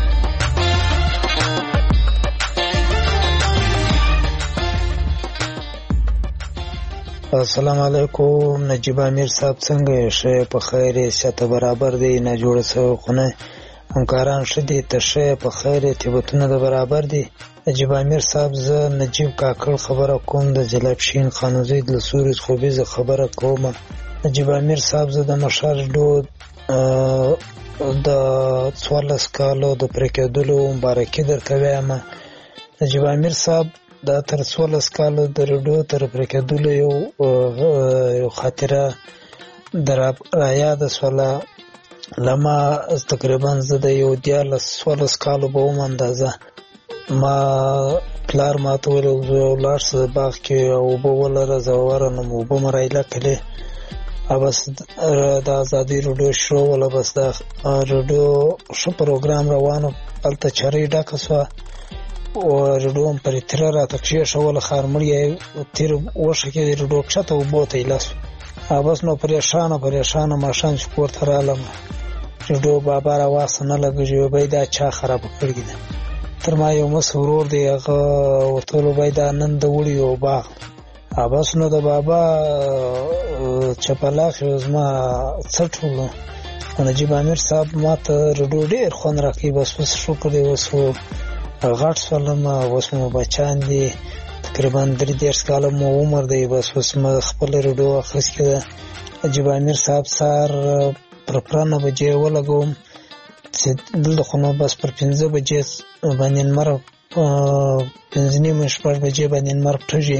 السلام علیکم نجیب امیر صاحب څنګه یې؟ ښه په خیر یې؟ سیاته برابر دی نه جوړه سوی خونه همکاران ښه دي ته ښه په خیر یې؟ تیبتونه د برابر دي؟ نجیب امیر صاحب زه نجیب کاکړ خبره کوم د جلابشین خانوزۍ د سورج خوبي زه خبره کوم. نجیب امیر صاحب زه د مشال ډود د څوارلس کالو د پرې کېدلو مبارکي درکویم. نجیب امیر صاحب دا تر څوارلس کالو د رډو تر پرې کېدلو یو یو خاطره در رایاده شوله. لما تقریبا زه د یو دیارلس څوارلس کالو به وم اندازه. ما پلار ما ته ویل ولاړ شه باغ کې اوبه ولره زه ورنم اوبه مې رایله کړې. بس د ازادي رډو شروع وله. بس د رډو ښه پروګرام روانو. هلته چرۍ ډکه شوه رډو هم پرې تیره راته کښېښوله. خارمړی یې تیر وښه کې د رډو کښته اوبو ته ایله شو. بس نو پریشانه پریشانه ماښام چې کور ته رالم رډو بابا راواسته نه لګېږي. وبی دا چا خرابه کړې ده؟ تر ما یو مس ورور دی هغه ورته ویل وبی دا نن د وړي یو باغ. بس نو د بابا چپلاخ یو زما څټ ولو. نجیب امیر صاحب ما ته رډو ډېر خوند راکوي. بس اوس شکر دی اوس غټ شولم. اوس مو بچیان دي تقریبا درې دېرش کاله مو عمر دی. بس اوس مې خپله رډو اخیستې ده. نجیب امیر صاحب سهار پر پوره نه بجې ولګوم چې دلته خو نو بس پر پنځه بجې باندې لمر پنځه نیمې شپږ بجې باندې لمر پټېږي.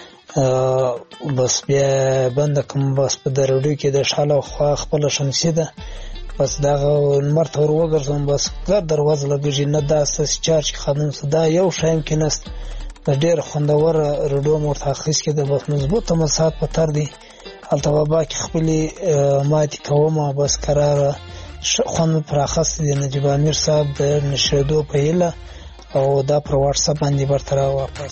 بس بیا بنده کړم. بس په د رډو کې د شاله خوا خپله شمسي ده. بس دغه لمر ته ور وګرځم. بس ګر دروازه لګېږي نه داسې چارج خانم څه دا یو شی هم کې نسته. ډېر خوندوره رډو مې ورته اخیستې ده. بس مضبوطه مساحت په تر دی. هلته په با کې خپلې ماتې کوم او بس قراره خوند مې پر اخیستی دی نجیب امیر صاحب د نشرېدو په هیله او دا پر واټساپ باندې برته را واپس.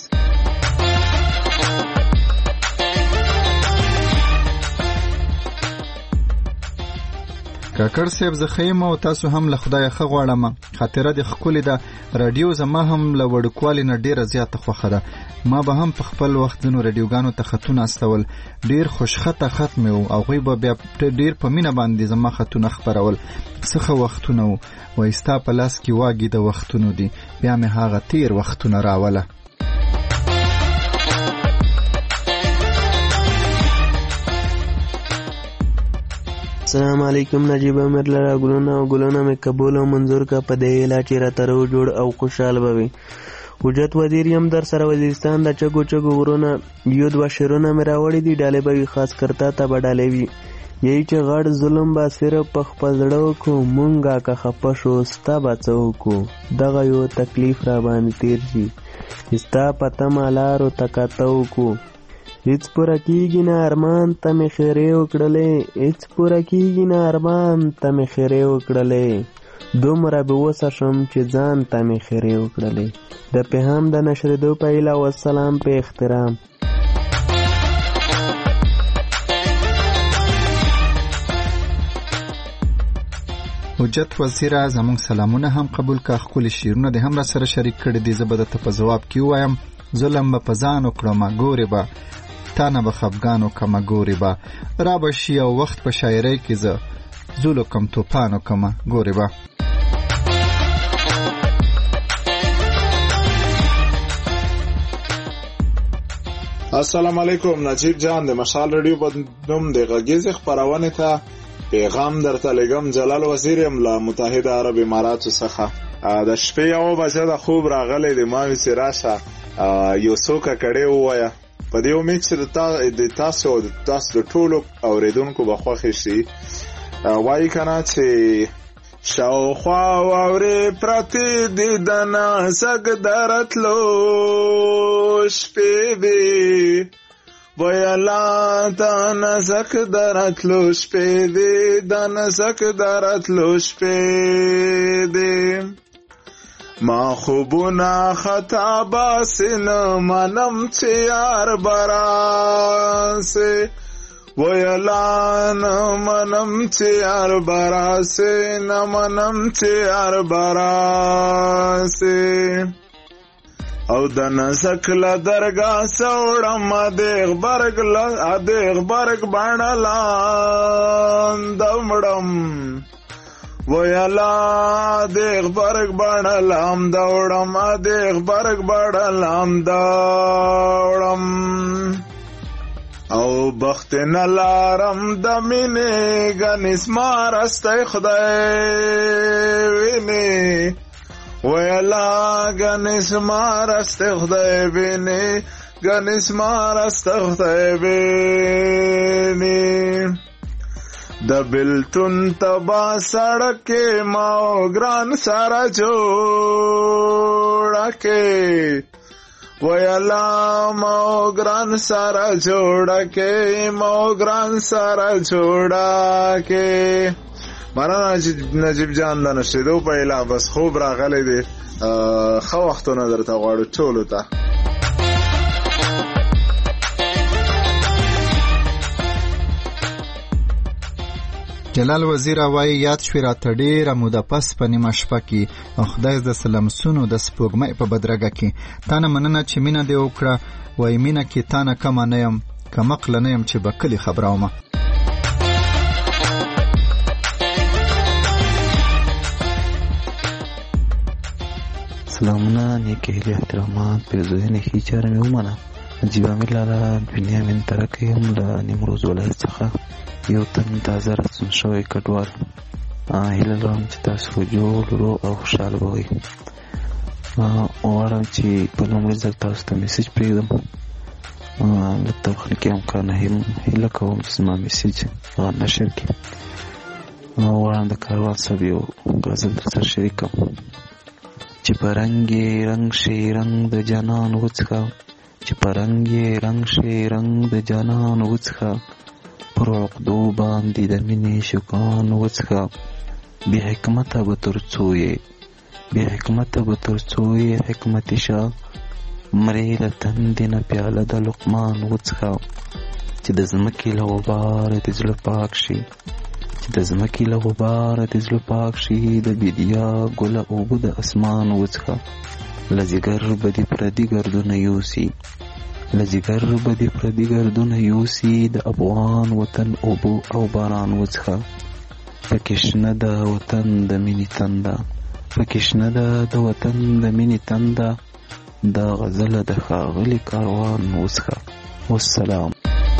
کاکړ صاحب زه ښه یم او تاسو هم له خدایه ښه غواړم. خاطره دې ښکلې ده. راډیو زما هم له وړوکوالي نه ډېره زیاته خوښه ده. ما به هم په خپل وخت ځینو راډیوګانو ته خطونه استول. ډېر خوشخطه خط مې و. هغوی به بیا ډېر په مینه باندې زما خطونه خپرول. څه ښه وختونه و. وایي ستا په لاس کې واګې د وختونو دي. بیا مې هغه تیر وختونه راوله. السلام علیکم. نجیب امیر لره ګلونه او ګلونه مې قبول او منظور کا په دې علا چې راته رو جوړ او خوشحال بوي. حجت وزیر یم در سره وزیرستان د چګو چګو غرونه یو دوه شعرونه مې راوړي دي. ډالې به وي خاص کرتا ته به ډالې وي. یہی چې غړ ظلم به صرف په خپل زړه وکړو. مونږه که خفه شو ستا به څه وکړو. دغه یو تکلیف را باندې تیر شي ستا په تمه لارو ته کاته وکړو. هیڅ پوره کېږي نه ارمان ته مې خیرې وکړلې. هیڅ پوره کېږي نه ارمان ته مې خیرې وکړلې. دومره به وسه شم چې ځان ته مې خیرې وکړلې. د پیغام د نشرېدو په هیله والسلام په احترام. حجت وزیره زمونږ سلامونه هم قبول کا. ښکلي شعرونه دې هم را سره شریک کړي دي. زه به درته په ځواب کې ووایم ظلم به په ځان وکړمه ګورې به تا نه به خفګان وکړمه ګورې به را به شي او وخت په شاعرۍ کې زه زول وکړم توپان وکړمه ګورې به. السلام علیکم. نجیب جان د مشال رادیو په نوم د غږیزې خپرونې ته پیغام درته لګم. جلال وزیر یم له متحده عرب اماراتو څخه. د شپې یوه بجه د خوب راغلی د ما وی چې راشه یو څو ککړې ووایه. په دې امید چې د تاسو او د تاسو د ټولو اورېدونکو به خوښې شي. وایي که نه چې شاوخوا واورې پرتې دي د نازک د راتلو شپې دي. ویلا د نازک د راتلو شپې دي. د نازک د راتلو شپې دي. ما خوبونه خطا باسي نه منم چې یار براسي. ویلا نه منم چې یار براسي. نه منم چې یار براسي. او د نازک له درګاه سوړم دیغ برګ له دیغ برګ باڼه لاندې مړم. ویلا دیغ برګ باڼه لاندې وړم. دیغ برګ باڼه لاندې وړم. او بخت نه لارم د مینې ګنې زما رستی خدای وینې. ویلا ګنې زما رستی خدای وینې. ګنې زما رستی خدای وینې. د بلتون تبا سړکې ما ګران سره جوړه کې. ویلا ما ګران سره جوړه کې. ما ګران سره جوړه کې. مولانا نجیب جان د نشرېدو په هیله بس خوب راغلی دی. ښه وختونه درته غواړو ټولو ته. جلال وزیر وایي یاد شوې راته ډېره موده پس په نیمه شپه کې او خدای د سلمسونو د سپوږمۍ په بدرګه کې تا نه مننه چې مینه دې وکړه. وایي مینه کې تا نه کمه نه یم کمقله نه یم چې به کلي خبرومه. سلامونه نیکې هیلې احترامات پیرزوینې ښې چاره مې ومنه. نجیب امیر لاله دنیا من ترکه یم له نیمروز ولایت څخه یو تن تازه رسم شوی کډوال. هیله لرم چې تاسو جوړ روغ او خوشحاله به وئ. غواړم چې په لومړي ځل تاسو ته میسج پرېږدم. له تخنیکي امکانه هیله کوم چې زما میسج هغه نشر کړي. غواړم د کاروان صاحب یو غزل درسره شریک کړم چې په رنګ یې رنګ شي رنګ د جانان وڅښه. چې په رنګ یې رنګ شي رنګ د جانان وڅښه. پر عقدو باندې د مینې شکان وڅښه بې حکمته به تر څو یې بې حکمته به تر څو یې حکمت شه مرې له تندې نه پیاله د لقمان وڅښه چې د ځمکې له غباره دې زړه پاک شي چې د ځمکې له غباره دې زړه پاک شي د بیدیا ګله اوبه د اسمان وڅښه له ځیګر به دې پردي ګردونه یوسي له ځیګر به دې پردي ګردونه یوسي د افغان وطن اوبه او باران وڅښه پکې شنه د وطن د مینې تنده پکې شنه ده د وطن د مینې تنده دا غزله د ښاغلي کاروان وڅښه والسلام.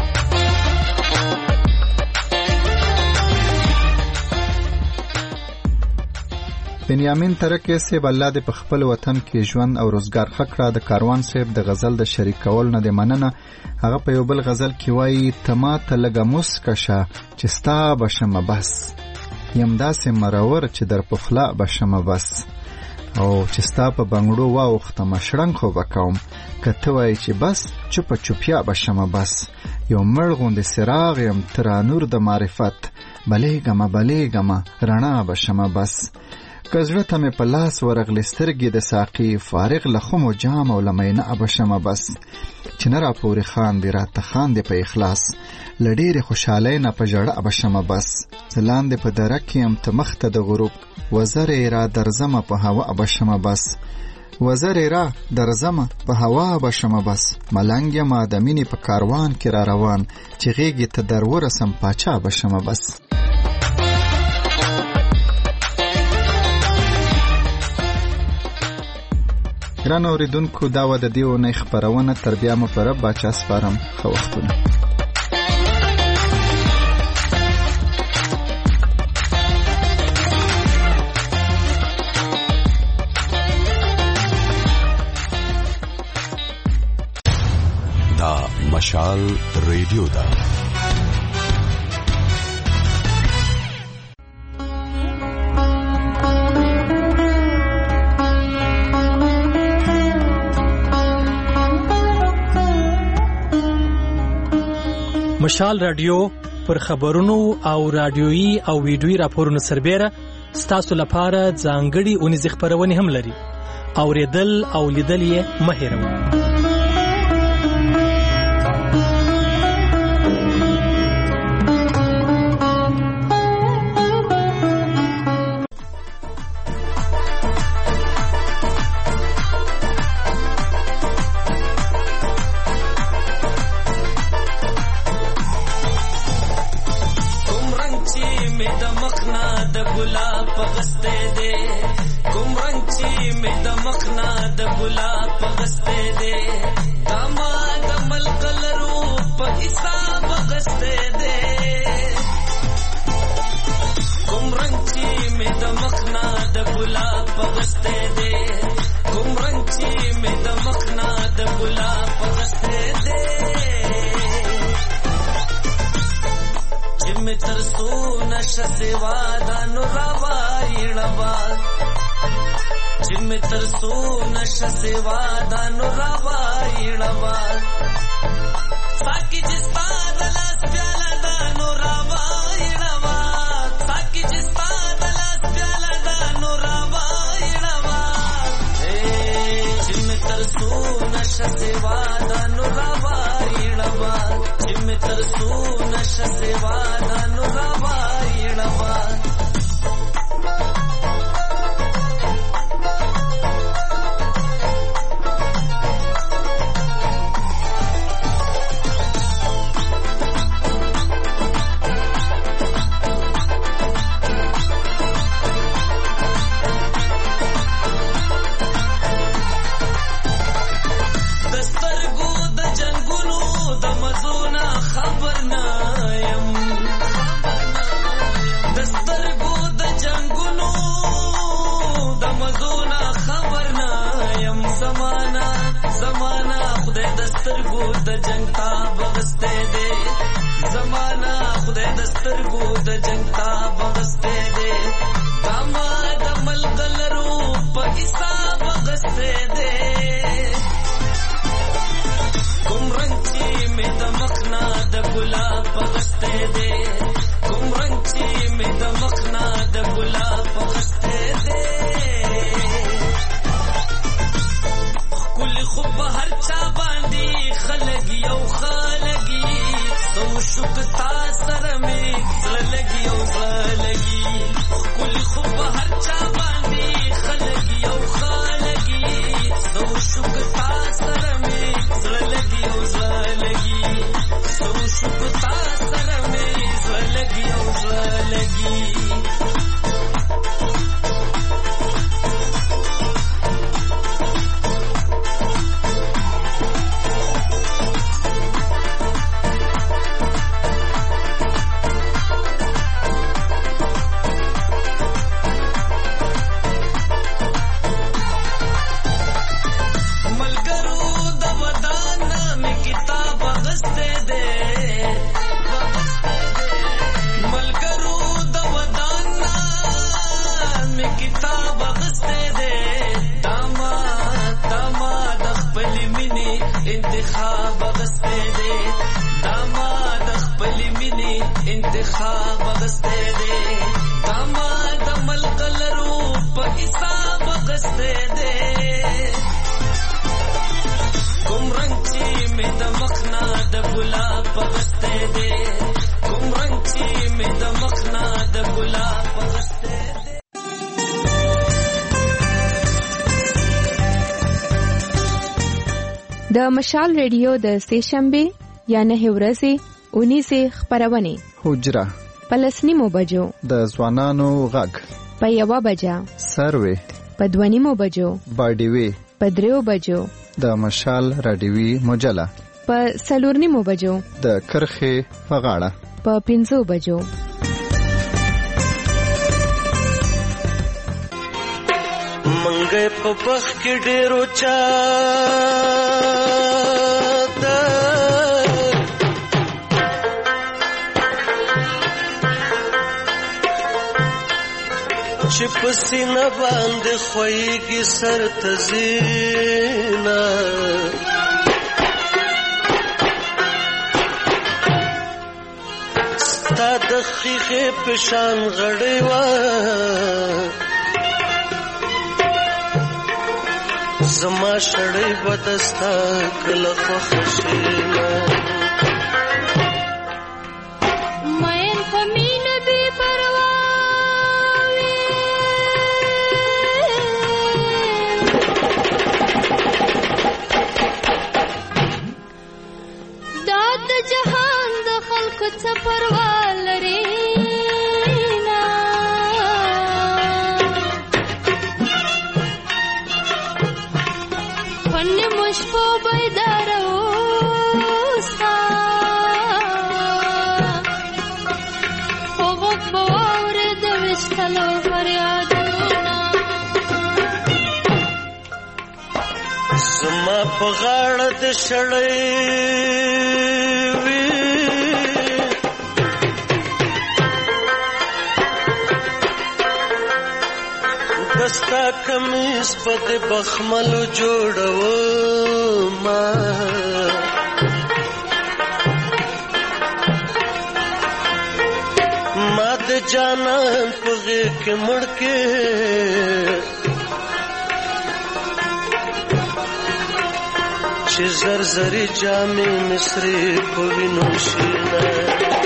بنیامین ترکی صاحب الله دې په خپل وطن کې ژوند او روزګار ښه کړه. د کاروان صاحب د غزل د شریک کول نه د مننه. هغه په یو بل غزل کې وایي ته ماته لږه مسکه شه چې ستا به شمه بس یم داسې مرور چې در پخلا به شمه بس او چې ستا په بنګړو واوښتمه شړنګ خو به کوم که ته وایې چې بس چوپه چوپیا به شمه بس یو مړ غوندې څراغ یم ته را نور د معرفت بلیږمه بلیږمه رڼا به شمه بس که زړه ته مې په لاس ورغلې سترګې د ساقي فارغ له خمو جام او له مینه به شمه بس چې نه را پورې خاندې راته خاندې په اخلاص له ډېرې خوشحالۍ نه په ژړه به شمه بس زه لاندې په دره کې یم ته مخ ته د غروب وزرې را درځمه په هوا به شمه بس وزرې را درځمه په هوا به شمه بس ملنګ یمه د مینې په کاروان کې را روان چې غېږې ته در ورسم پاچا به شمه بس. ګران اوریدونکو دا و د دې اونۍ خپرونه تر بیا مو په رب باچا سپارم ښه وختونه. دا مشال ریډیو ده. مشال رادیو پر خبرونو او رادیویي او ویډیویي راپورونو سربېره ستاسو لپاره ځانګړي اونیزې خپرونې هم لري. اورېدل او لیدل یې مه هېروئ. Gula ګلاب پغسته دې کوم رنگ چې مې د مخنا د ګلاب پغسته دې کل خو په هر چا باندې خلګي او خلګي سو شوک تا سره مې خلګي او خلګي کل خو په هر چا باندې خلګي او خلګي سو شوک تا سره مې خلګي او خلګي سو شوک تا سره مې خلګي او خلګي انتخاب غسته دے داماد خپل مینی انتخاب غسته دے داماد ملغلرو په حساب غسته دے کوم رنگ چې مې د مخنا د ګلاب غسته دے کوم رنگ چې مې د مخنا د ګلاب غسته دے د مشال ریډیو د سهشنبه یا نه ورځې اونیسه خبرونه حجره پلسنیمو بجو د ځوانانو غږ په یوه بجه سروي په دوانیمو بجو باډیوي په دریو بجو د مشال رادیوي مجله په سلورنیمو بجو د کرخه په غاړه په پنځو بجو منګه په بخ کې ډېرو چا چې په سینه باندې خوېږي سر ته زینا ستا د خیخې په شان غړې وه زما شړې بدستا کله خوښ شي مین پمین بی پروا داد جهان د خلق څه پروا لري پنه مشپو بیدار اوسا خوغک بواور دوشتلو فریادونا زما په غاړه د شړې وي دستا کمیس په د بخملو جوړو ما ما د جانان په غېږ کې مړ کې چې زرزري جامې مصري په وینو شینه